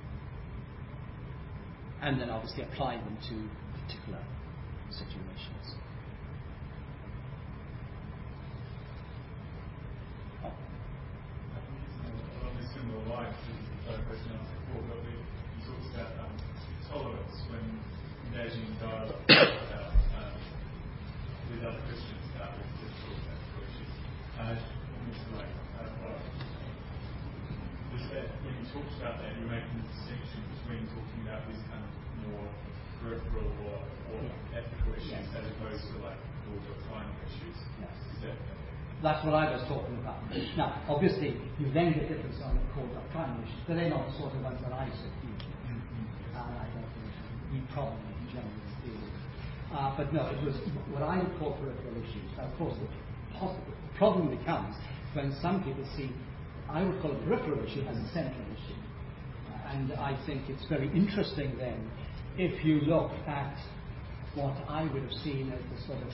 And then obviously apply them to particular situations. Along a similar line to the question asked before, but you talked about tolerance when engaging in dialogue with other Christians about difficult ethical issues. When you talked about that, you're making the distinction between talking about these kind of more peripheral or ethical issues as opposed to like more doctrinal issues. Yes. That's what I was talking about. Now, obviously, you then get difference on the core doctrinal issues, but they're not the sort of ones that I should deal with. And I don't think we probably generally deal with. But no, it was what I would call peripheral issues. Now, of course, the problem becomes when some people see, I would call a peripheral issue as a central issue. And I think it's very interesting then if you look at what I would have seen as the sort of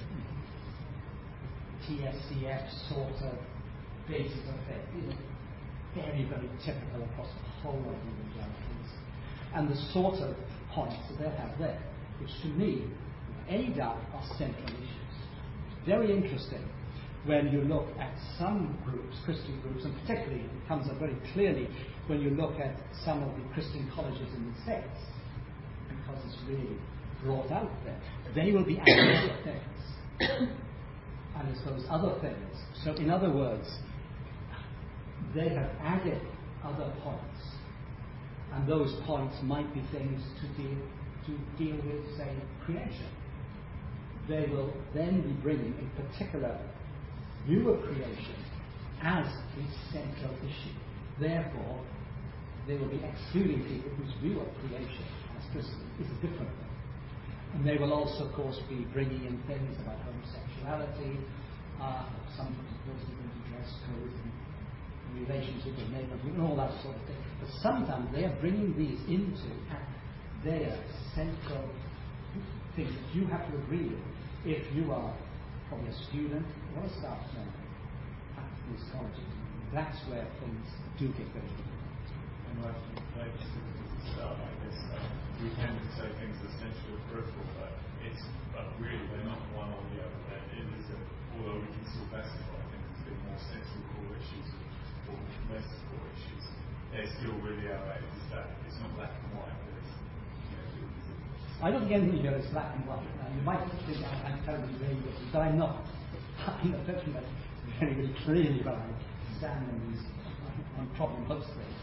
TSCF sort of basis of faith, very, very typical across the whole of evangelicals, and the sort of points that they have there, which to me, any doubt, are central issues. Very interesting when you look at some groups, Christian groups, and particularly it comes up very clearly when you look at some of the Christian colleges in the States, because it's really brought out there. They will be adding other things, and it's those other things. So in other words, they have added other points, and those points might be things to deal with, say, creation. They will then be bringing a particular view of creation as a central issue. Therefore, they will be excluding people whose view of creation as Christians is a different thing. And they will also, of course, be bringing in things about homosexuality, some people into dress code and relationship with men and all that sort of thing. But sometimes they are bringing these into their central things that you have to agree with if you are probably a student or a staff member at these colleges. That's where things do get very difficult. And like stuff, I guess we tend to say things are essential or peripheral, but really they're not one or the other. Although we can still classify things as being more central core issues or less core issues, they're still really it's not black and white. I don't think anything here is black and white. You might think I'm terribly vague, but I'm not. I'm a person that very, very clearly when I stand on problem hooks things.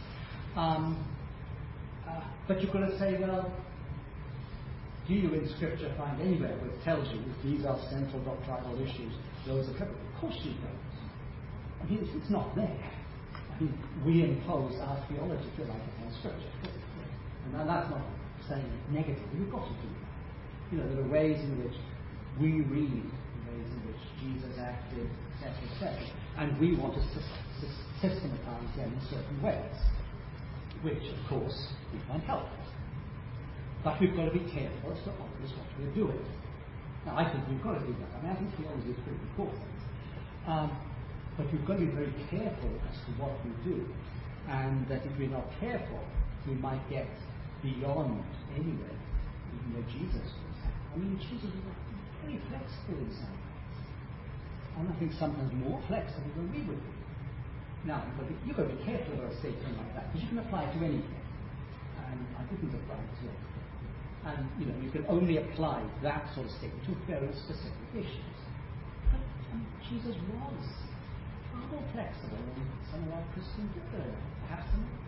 But you've got to say, well, do you in Scripture find anywhere where it tells you if these are central doctrinal issues, those are critical? Of course you don't. I mean, it's not there. I mean, we impose our theology, if you like, upon Scripture. And that's not saying it negatively. We've got to do that. There are ways in which we read, ways in which Jesus acted, etc., and we want to systematize them in certain ways, which, of course, we find helpful. But we've got to be careful as to always what we're doing. Now, I think we've got to do that. I mean, I think theology is pretty important. But we've got to be very careful as to what we do, and that if we're not careful, we might get beyond anyway, even where Jesus was. I mean, Jesus was very flexible in some ways, and I think sometimes more flexible than we would be. Now, you've got to be careful about a statement like that, because you can apply it to anything, and I didn't apply it to it. And you can only apply that sort of statement to very specific issues. But Jesus was far more flexible than some of our Christians were, perhaps some of us.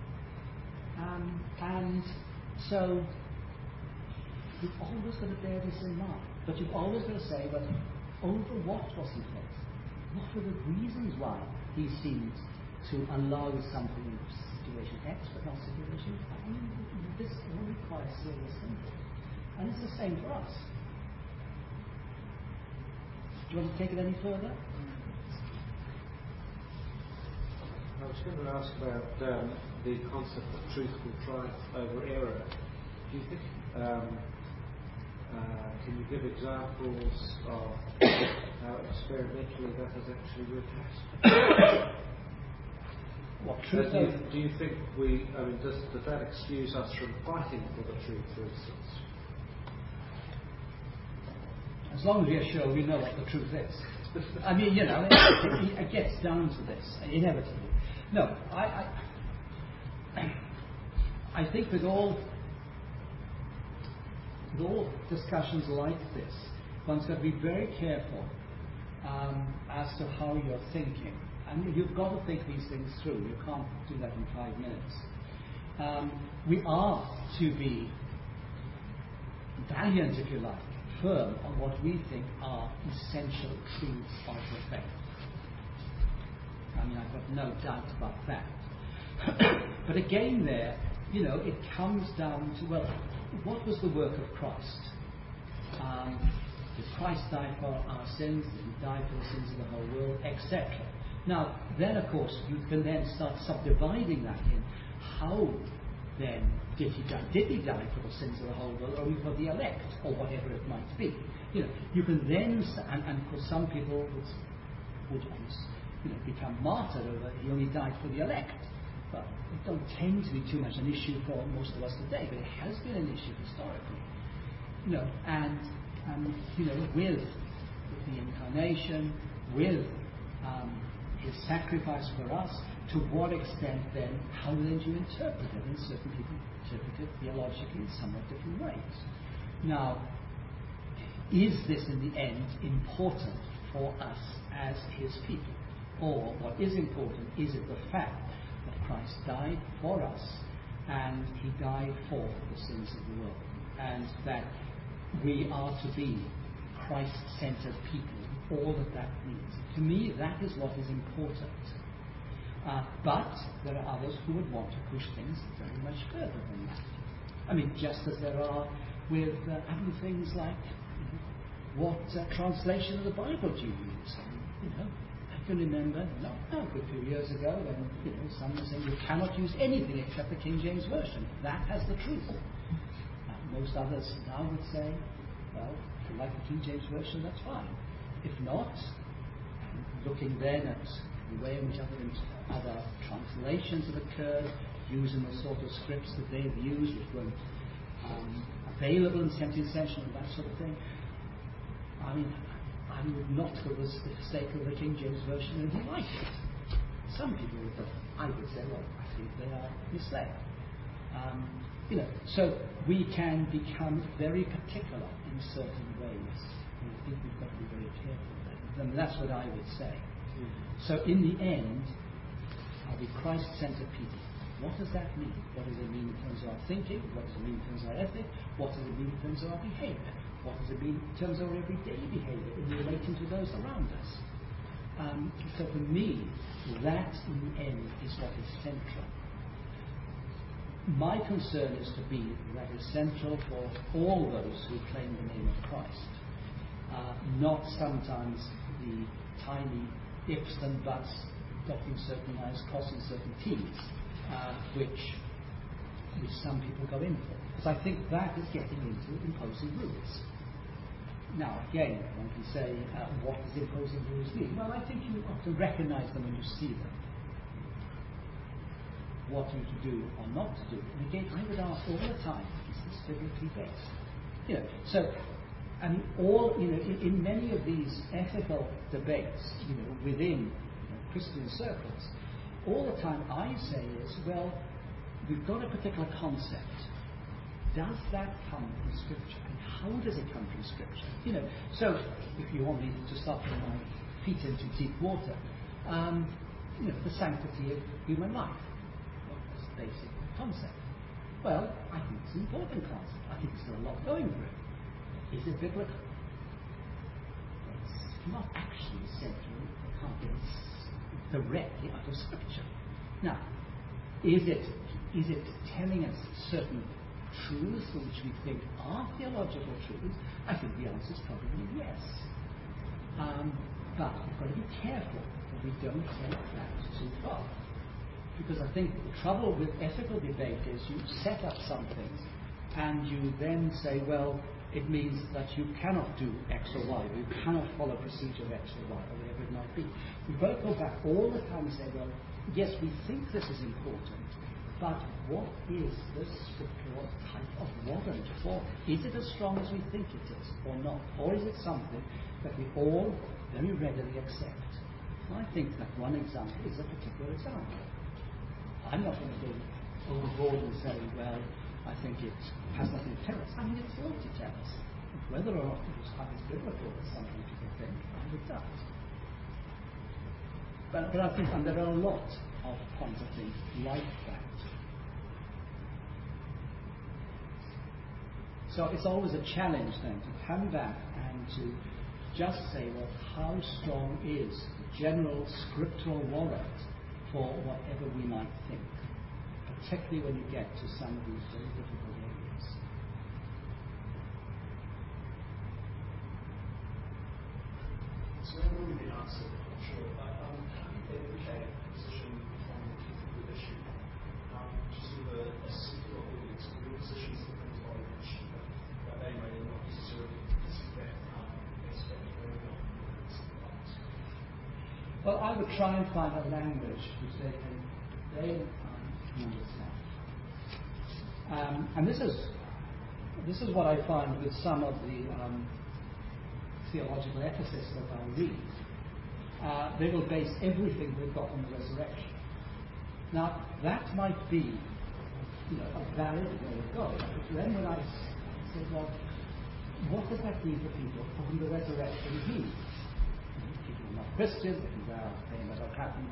And so you've always got to bear this in mind. But you've always got to say, well, over what was he placed? What were the reasons why he seemed to allow something in situation X but not situation Y? I mean, this all requires serious thinking. And it's the same for us. Do you want to take it any further? I was going to ask about the concept of truthful triumph over error. Do you think, can you give examples of how experimentally that has actually worked out? What truth? Do you think does that excuse us from fighting for the truth, for instance? As long as we are sure we know what the truth is. I mean, it gets down to this, inevitably. No, I think with all discussions like this, one's got to be very careful as to how you're thinking. And you've got to think these things through. You can't do that in 5 minutes. We are to be valiant, if you like, firm on what we think are essential truths of the faith. I mean, I've got no doubt about that. But again there, it comes down to, well, what was the work of Christ? Did Christ die for our sins? Did he die for the sins of the whole world? Etc. Now, then, of course, you can then start subdividing that in how then did he die for the sins of the whole world, or only for the elect, or whatever it might be? You can then, and of course some people would become martyred over he only died for the elect. But it don't tend to be too much an issue for most of us today, but it has been an issue historically. With the incarnation, with his sacrifice for us, to what extent then, how then do you interpret it? And certain people interpret it theologically in somewhat different ways. Now, is this in the end important for us as his people? Or what is important, is it the fact that Christ died for us and he died for the sins of the world, and that we are to be Christ-centered people, all that means? To me, that is what is important. But there are others who would want to push things very much further than that. I mean, just as there are with other things like, what translation of the Bible do you use? I can remember not a few years ago when someone said you cannot use anything except the King James Version. That has the truth. Most others now would say, well, if you like the King James Version, that's fine. If not, looking then at the way in which other translations have occurred, using the sort of scripts that they've used, which weren't available in the 17th century and that sort of thing, I mean, I would not for the sake of the King James Version and like it. Some people would, I would say, well, I think they are misled. So we can become very particular in certain ways. And I think we've got to be very careful of that. And that's what I would say. So in the end, are we Christ-centered people? What does that mean? What does it mean in terms of our thinking? What does it mean in terms of our ethic? What does it mean in terms of our behavior? What does it mean in terms of our everyday behavior in relating to those around us? So for me, that in the end is what is central. My concern is to be that is central for all those who claim the name of Christ, not sometimes the tiny ifs and buts, dotting certain I's, crossing certain T's, which some people go in for. Because I think that is getting into imposing rules. Now, again, one can say, what does imposing rules mean? Well, I think you ought to recognize them when you see them. What you to do or not to do. And again, I would ask all the time, is this biblically based? So, I mean, in many of these ethical debates, within Christian circles, all the time I say is, well, we've got a particular concept. Does that come from Scripture? And how does it come from Scripture? So if you want me to start putting my feet into deep water, the sanctity of human life. That's the basic concept. Well, I think it's an important concept. I think there's a lot going for it. Is it biblical? It's not actually central. It can't be directly out of Scripture. Now, is it telling us certain truths which we think are theological truths? I think the answer is probably yes. But we've got to be careful that we don't take that too far. Because I think the trouble with ethical debate is you set up some things and you then say, well, it means that you cannot do X or Y, you cannot follow procedure X or Y, or whatever it might be. We've got to go back all the time and say, well, yes, we think this is important, but what is the scriptural type of warrant for? Is it as strong as we think it is, or not? Or is it something that we all very readily accept? And I think that one example is a particular example. I'm not going to go overboard and say, well, I think it has nothing to tell us. I mean, it's all to tell us. Whether or not it was highly biblical, as some people think, it does. But I think there are a lot of points, I think, like that. So it's always a challenge then to come back and to just say, well, how strong is the general scriptural warrant for whatever we might think, particularly when you get to some of these very difficult areas. So I haven't really answered, I'm sure, but how do you indicate a position on a difficult issue? Just with a simple Well, I would try and find a language which they can understand. And this is what I find with some of the theological ethicists that I read. They will base everything they've got on the resurrection. Now, that might be, a valid way of going. But then when I say, well, what does that mean for people for whom the resurrection means? People who are not Christians, they can go out and say, what happened?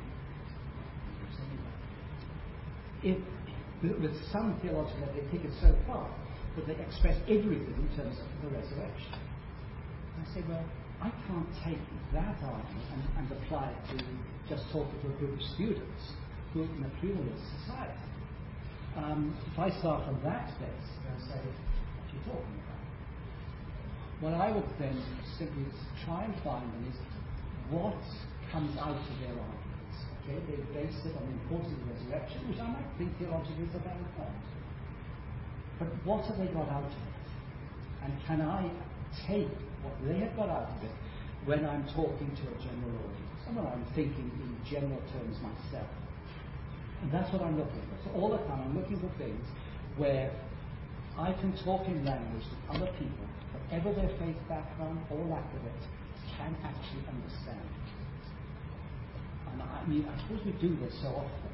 With some theologians, they take it so far that they express everything in terms of the resurrection. And I say, well, I can't take that argument and apply it to just talking to a group of students who are in a pluralist society. If I start from that base, they'll say, what are you talking about? What I would then simply try and find is what comes out of their arguments. Okay, they base it on the importance of the resurrection, which I might think theologically is a valid point. But what have they got out of it? And can I take what they have got out of it when I'm talking to a general audience, and when I'm thinking in general terms myself? And that's what I'm looking for. So all the time I'm looking for things where I can talk in language that other people, whatever their faith background or lack of it, can actually understand. And I suppose we do this so often.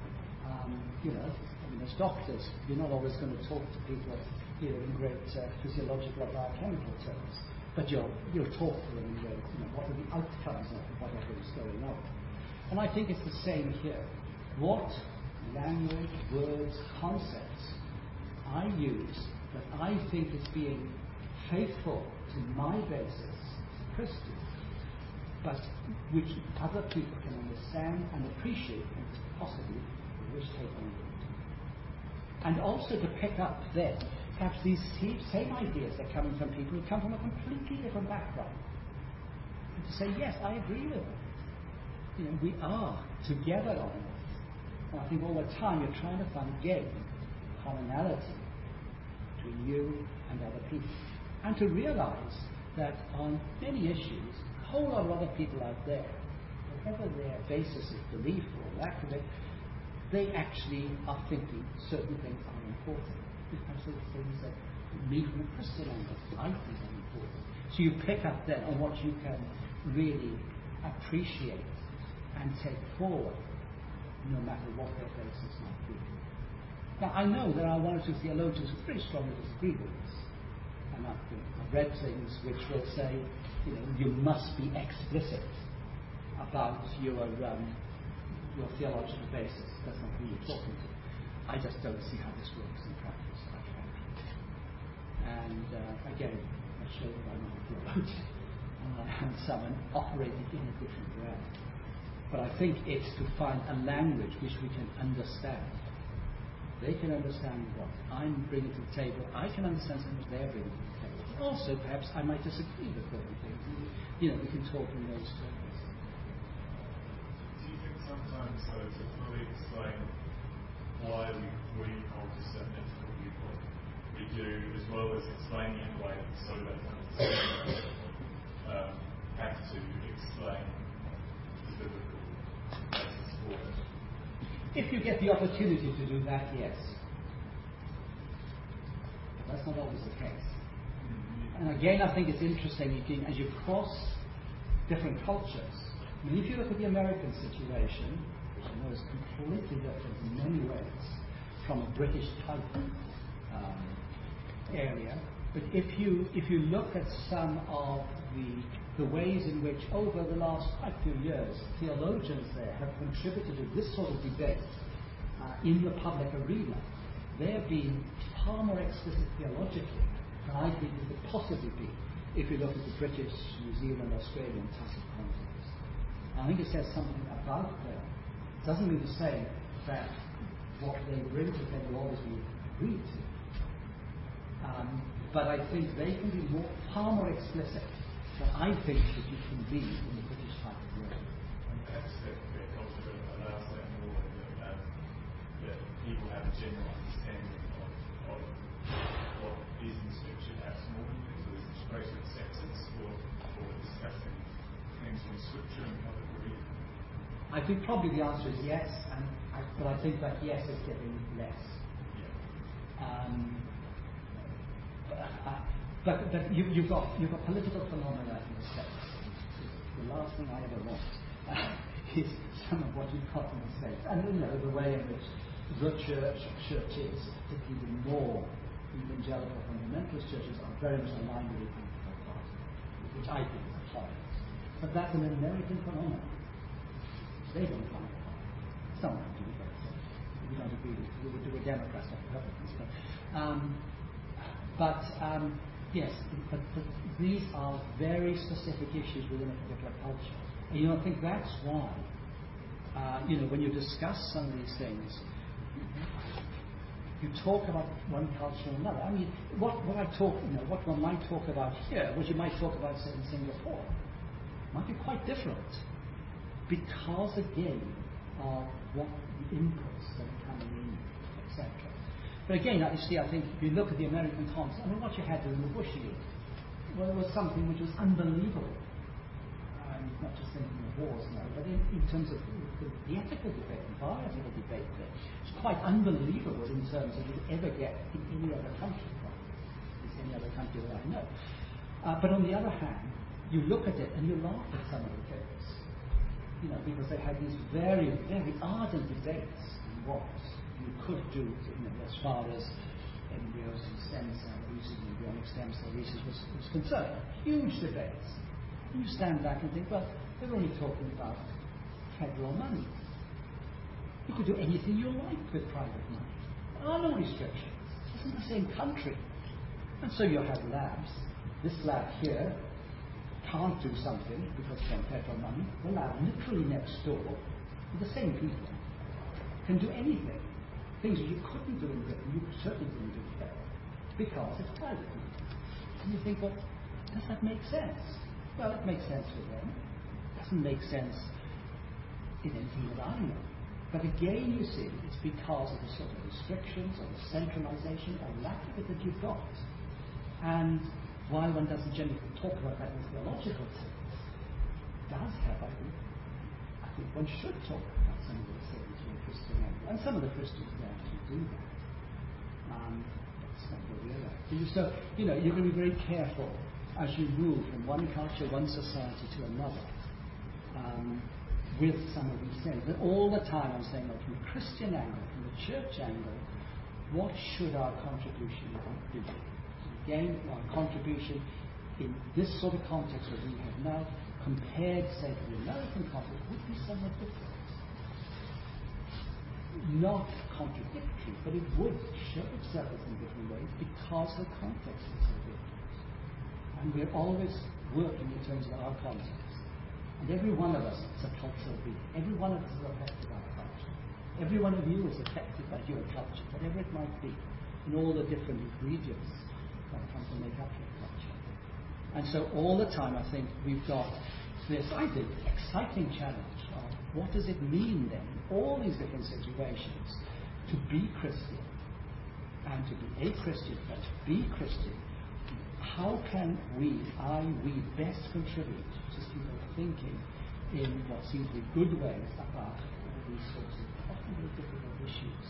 As doctors, you're not always going to talk to people in great physiological or biochemical terms, but you'll talk to them in what are the outcomes of whatever is going on. And I think it's the same here. What language, words, concepts I use that I think is being faithful to my basis as a Christian, but which other people can understand and appreciate and possibly wish to take on board. And also to pick up then perhaps these same ideas that are coming from people who come from a completely different background. And to say, yes, I agree with them. We are together on this. And I think all the time you're trying to find, again, commonality between you and other people. And to realize that on many issues, a whole lot of other people out there, whatever their basis of belief or lack of it, they actually are thinking certain things are important. Because the things that me from a Christian angle, I think are important. So you pick up then on what you can really appreciate and take forward, no matter what their basis might be. Now, I know there are one or two theologians who pretty strongly disagree with this. And I've read things which will say, you must be explicit about your theological basis. That's not who you're talking to. I just don't see how this works in practice, quite frankly. And again, I show that I'm not a theologian and someone operating in a different realm. But I think it's to find a language which we can understand. They can understand what I'm bringing to the table. I can understand something they're bringing to the table. But also, perhaps I might disagree with certain things. We can talk in those terms. Do you think sometimes, though, to fully explain why we hold a certain ethical viewpoint, we do, as well as explaining it in a way that so that have to explain the biblical basis for it? If you get the opportunity to do that, yes. But that's not always the case. And again, I think it's interesting as you cross different cultures. I mean, if you look at the American situation, which I know is completely different in many ways from a British type area, but if you look at some of the ways in which over the last quite few years theologians there have contributed to this sort of debate in the public arena, they have been far more explicit theologically than I think it could possibly be if you look at the British, New Zealand, Australian tacit context. I think it says something about them. It doesn't mean to say that what they bring to the table will always be agreed to. But I think they can be far more explicit than I think that you can be in the British type of world. And perhaps their culture allows that more, that people have a general understanding of what is in Scripture, perhaps more than so there's greater acceptance for discussing things from Scripture and public reading. I think probably the answer is yes, but I think that yes is getting less. But you've got political phenomena in the States. The last thing I ever want is some of what you've got in the States, and the way in which the churches, particularly the more evangelical fundamentalist churches, are very much aligned with the political party, which I think is abhorrent. But that's an American phenomenon. They don't find it hard. Some do, but we don't agree with Democrats or Republicans. Yes, but these are very specific issues within a particular culture. And I think that's why, when you discuss some of these things, you talk about one culture or another. I mean, what one might talk about here, what you might talk about, say, in Singapore, might be quite different, because again of what the inputs that are coming in, etc. But again, obviously, I think if you look at the American context, I mean, what you had during the Bush years, well, it was something which was unbelievable. Not just thinking of wars now, but in terms of the ethical debate, the bioethical debate there, it's quite unbelievable in terms of you ever get in any other country, any other country that I know. But on the other hand, you look at it and you laugh at some of the things, because they had these very, very ardent debates on what you could do, as far as embryos and stem cell uses, embryonic stem cell uses was concerned. Huge debates. And you stand back and think, well, they're only talking about federal money. You could do anything you like with private money. There are no restrictions. It's in the same country. And so you have labs. This lab here can't do something because it's on federal money. The lab literally next door, with the same people, can do anything. Things that you couldn't do in Britain, you certainly couldn't do here, because it's private money. And you think, well, does that make sense? Well, it makes sense for them. It doesn't make sense in anything that I know. But again, you see, it's because of the sort of restrictions or the centralization or lack of it that you've got. And while one doesn't generally talk about that in theological terms, it does have, I think one should talk about some of those things from a Christian angle. And some of the Christians there actually do that. That's not what we're at. So, you're going to be very careful as you move from one culture, one society to another, with some of these things. And all the time I'm saying, from a Christian angle, from a church angle, what should our contribution be? Again, our contribution in this sort of context that we have now, compared, say, to the American context, would be somewhat different. Not contradictory, but it would show itself in different ways because the context is so different. And we're always working in terms of our context. And every one of us is a cultural being. Every one of us is affected by culture. Every one of you is affected by your culture, whatever it might be, in all the different ingredients that come to make up your culture. And so all the time I think we've got this, I think, exciting challenge of what does it mean then, in all these different situations, to be Christian and to be a Christian, but to be Christian. How can we best contribute to people thinking in what seems to be good ways about all these sorts of often very difficult issues?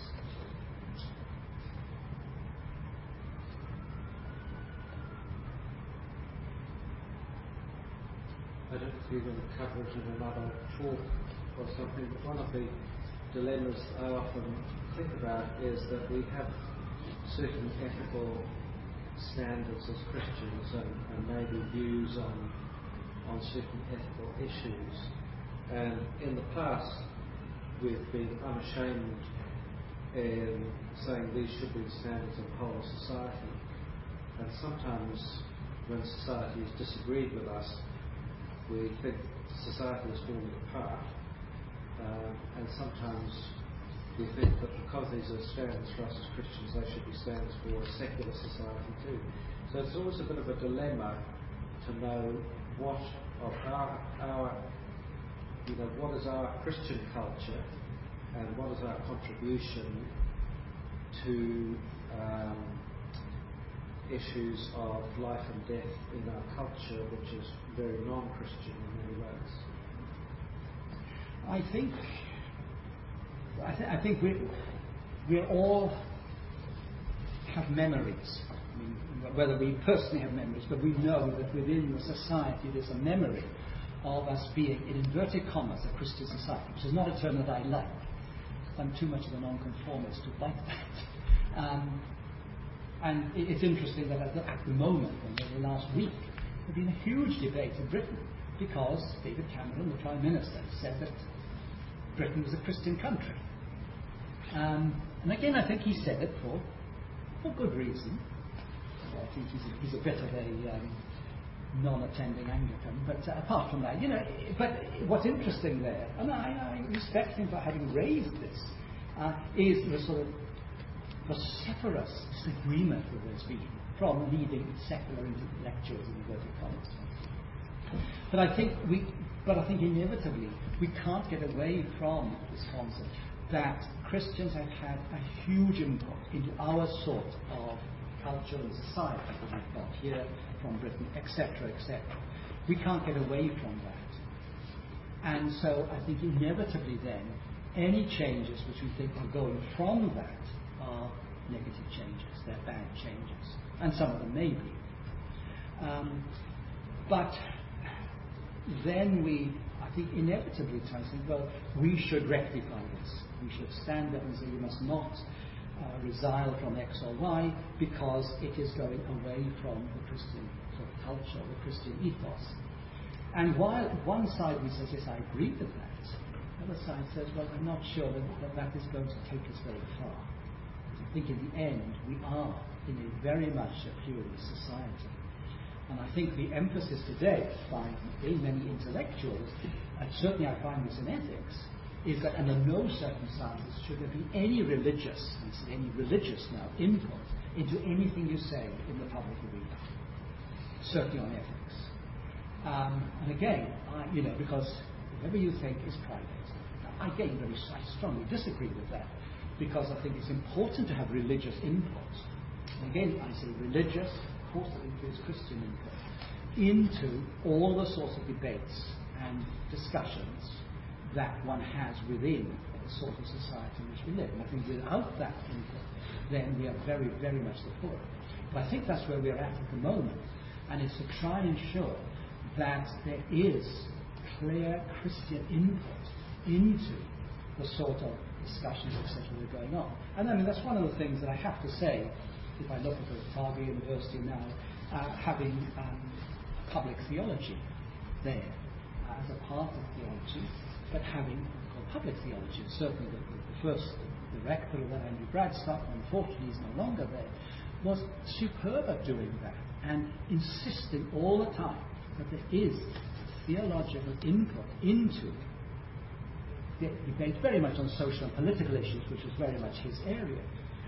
I don't know if you're going to cover it in another talk or something, but one of the dilemmas I often think about is that we have certain ethical standards as Christians and maybe views on certain ethical issues. And in the past, we've been unashamed in saying these should be the standards of the whole of society. And sometimes when society has disagreed with us, we think society is falling apart. And sometimes we think that because these are standards for us as Christians, they should be standards for a secular society too. So it's always a bit of a dilemma to know what of our what is our Christian culture and what is our contribution to issues of life and death in our culture, which is very non-Christian in many ways. I think we all have memories. I mean, whether we personally have memories, but we know that within the society there's a memory of us being, in inverted commas, a Christian society, which is not a term that I like. I'm too much of a nonconformist to like that. And it's interesting that at the moment, in the last week, there's been a huge debate in Britain because David Cameron, the Prime Minister, said that Britain was a Christian country. And again, I think he said it for good reason. I think he's a bit of a non-attending Anglican, but apart from that, but what's interesting there, and I respect him for having raised this, is the sort of the separate disagreement that there's been from leading secular intellectuals in inverted commas. But I think inevitably we can't get away from this concept that Christians have had a huge input into our sort of culture and society that we've got here from Britain, etc., etc. We can't get away from that. And so I think inevitably then, any changes which we think are going from that are negative changes, they're bad changes. And some of them may be. But then I think inevitably try to think, well, we should rectify this. We should stand up and say you must not resile from X or Y because it is going away from the Christian sort of culture, the Christian ethos. And while one side we say, yes, I agree with that, the other side says, well, I'm not sure that is going to take us very far. I think in the end we are in a very much a pluralist society. And I think the emphasis today by many intellectuals, and certainly I find this in ethics, is that under no circumstances should there be any religious input into anything you say in the public arena, certainly on ethics. And again, because whatever you think is private. I strongly disagree with that, because I think it's important to have religious input. And again, I say religious, of course that includes Christian input, into all the sorts of debates and discussions that one has within the sort of society in which we live. And I think without that input, then we are very, very much the poor. But I think that's where we are at the moment, and it's to try and ensure that there is clear Christian input into the sort of discussions, etc., that are going on. And I mean, that's one of the things that I have to say, if I look at the Otago University now, having public theology there as a part of theology, but having public theology. Certainly the rector of that, Andrew Bradstock, unfortunately is no longer there, was superb at doing that and insisting all the time that there is theological input into the debate, very much on social and political issues, which was very much his area.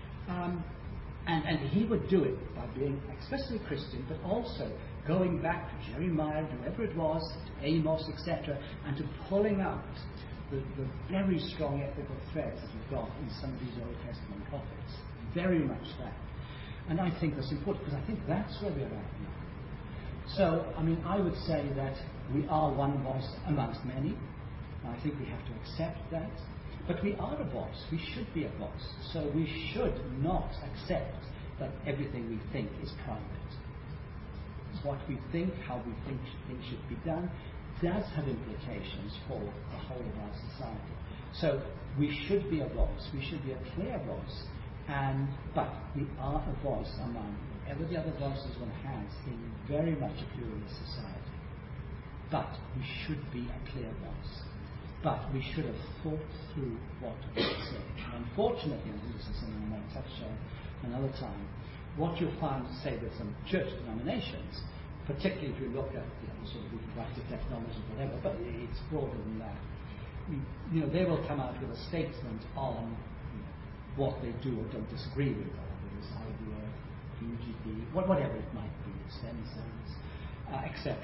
And he would do it by being explicitly Christian, but also going back to Jeremiah, whoever it was, to Amos, etc., and to pulling out the very strong ethical threads that we've got in some of these Old Testament prophets. Very much that. And I think that's important, because I think that's where we're at now. So, I mean, I would say that we are one voice amongst many. I think we have to accept that. But we are a voice. We should be a voice. So we should not accept that everything we think is private. What we think, how we think things should be done, does have implications for the whole of our society. So we should be a voice. We should be a clear voice. But we are a voice among whatever the other voices one has in very much a pluralist society. But we should be a clear voice. But we should have thought through what we say. And unfortunately, and this is something I might touch on another time, what you'll find, say, with some church denominations, particularly if you look at sort of reproductive technology, whatever, but it's broader than that. They will come out with a statement on what they do or don't disagree with, whether it's IVF, UGB, whatever it might be, stem cells, etc.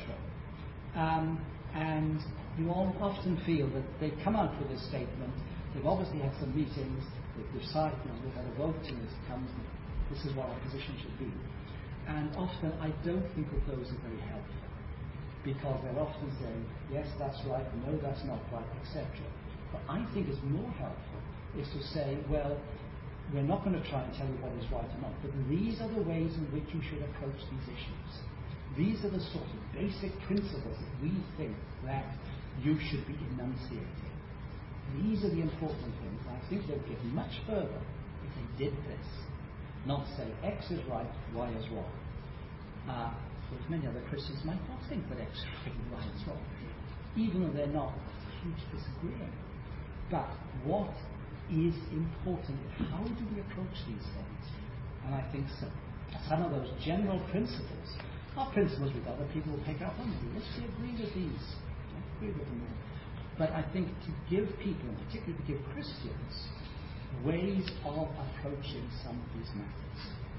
And you all often feel that they come out with this statement, they've obviously had some meetings, they've decided, they've had a vote, and it comes, this is what our position should be. And often I don't think that those are very helpful, because they're often saying, yes, that's right, no, that's not right, etc. What I think is more helpful is to say, well, we're not going to try and tell you what is right or not, but these are the ways in which you should approach these issues. These are the sort of basic principles that we think that you should be enunciating. These are the important things. I think they would get much further if they did this, not say X is right, Y is wrong. Because many other Christians might not think that X is right and Y is wrong, even though they're not huge disagreeing. But what is important is how do we approach these things? And I think some of those general principles are principles with other people will pick up on. Yes, we agree with these. I agree with them all. But I think to give people, and particularly to give Christians, ways of approaching some of these matters.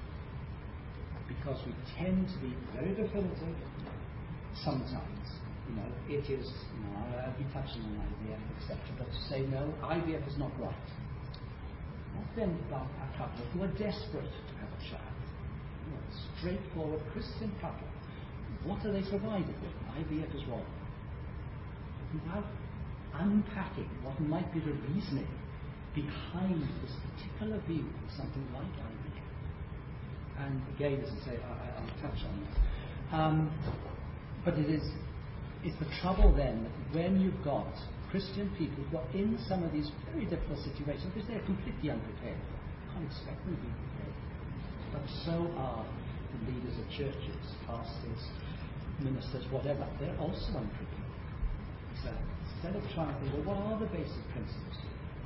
Because we tend to be very definitive sometimes. It is, I'll be touching on IVF, etc. But to say, no, IVF is not right. Not then about a couple who are desperate to have a child. Straightforward Christian couple. What are they provided with? IVF is wrong. Without unpacking what might be the reasoning behind this particular view of something like IVF. And again, as I say, I'll touch on that. But it's the trouble then that when you've got Christian people who are in some of these very difficult situations, because they're completely unprepared. You can't expect them to be prepared. But so are the leaders of churches, pastors, ministers, whatever. They're also unprepared. So instead of trying to think, well, what are the basic principles?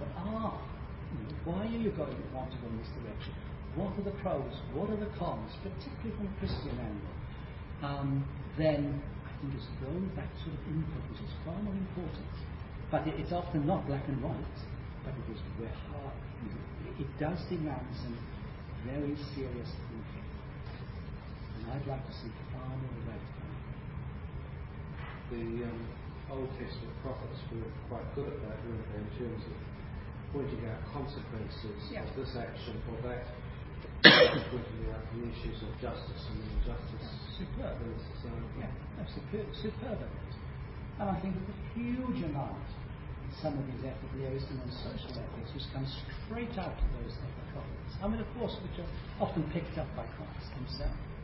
Why are you want to go in this direction? What are the pros? What are the cons? Particularly from a Christian angle. Then I think it's going back sort of input, which is far more important. But it's often not black and white, but it is where hard. It does demand some very serious thinking. And I'd like to see far more of that. The Old Testament prophets were quite good at that, weren't they, in terms of pointing out consequences of this action or that, pointing out the issues of justice and injustice in society. Yeah, that's superb. And I think there's a huge amount in some of these ethical areas and on social ethics which come straight out of those other prophets. I mean, of course, which are often picked up by Christ himself.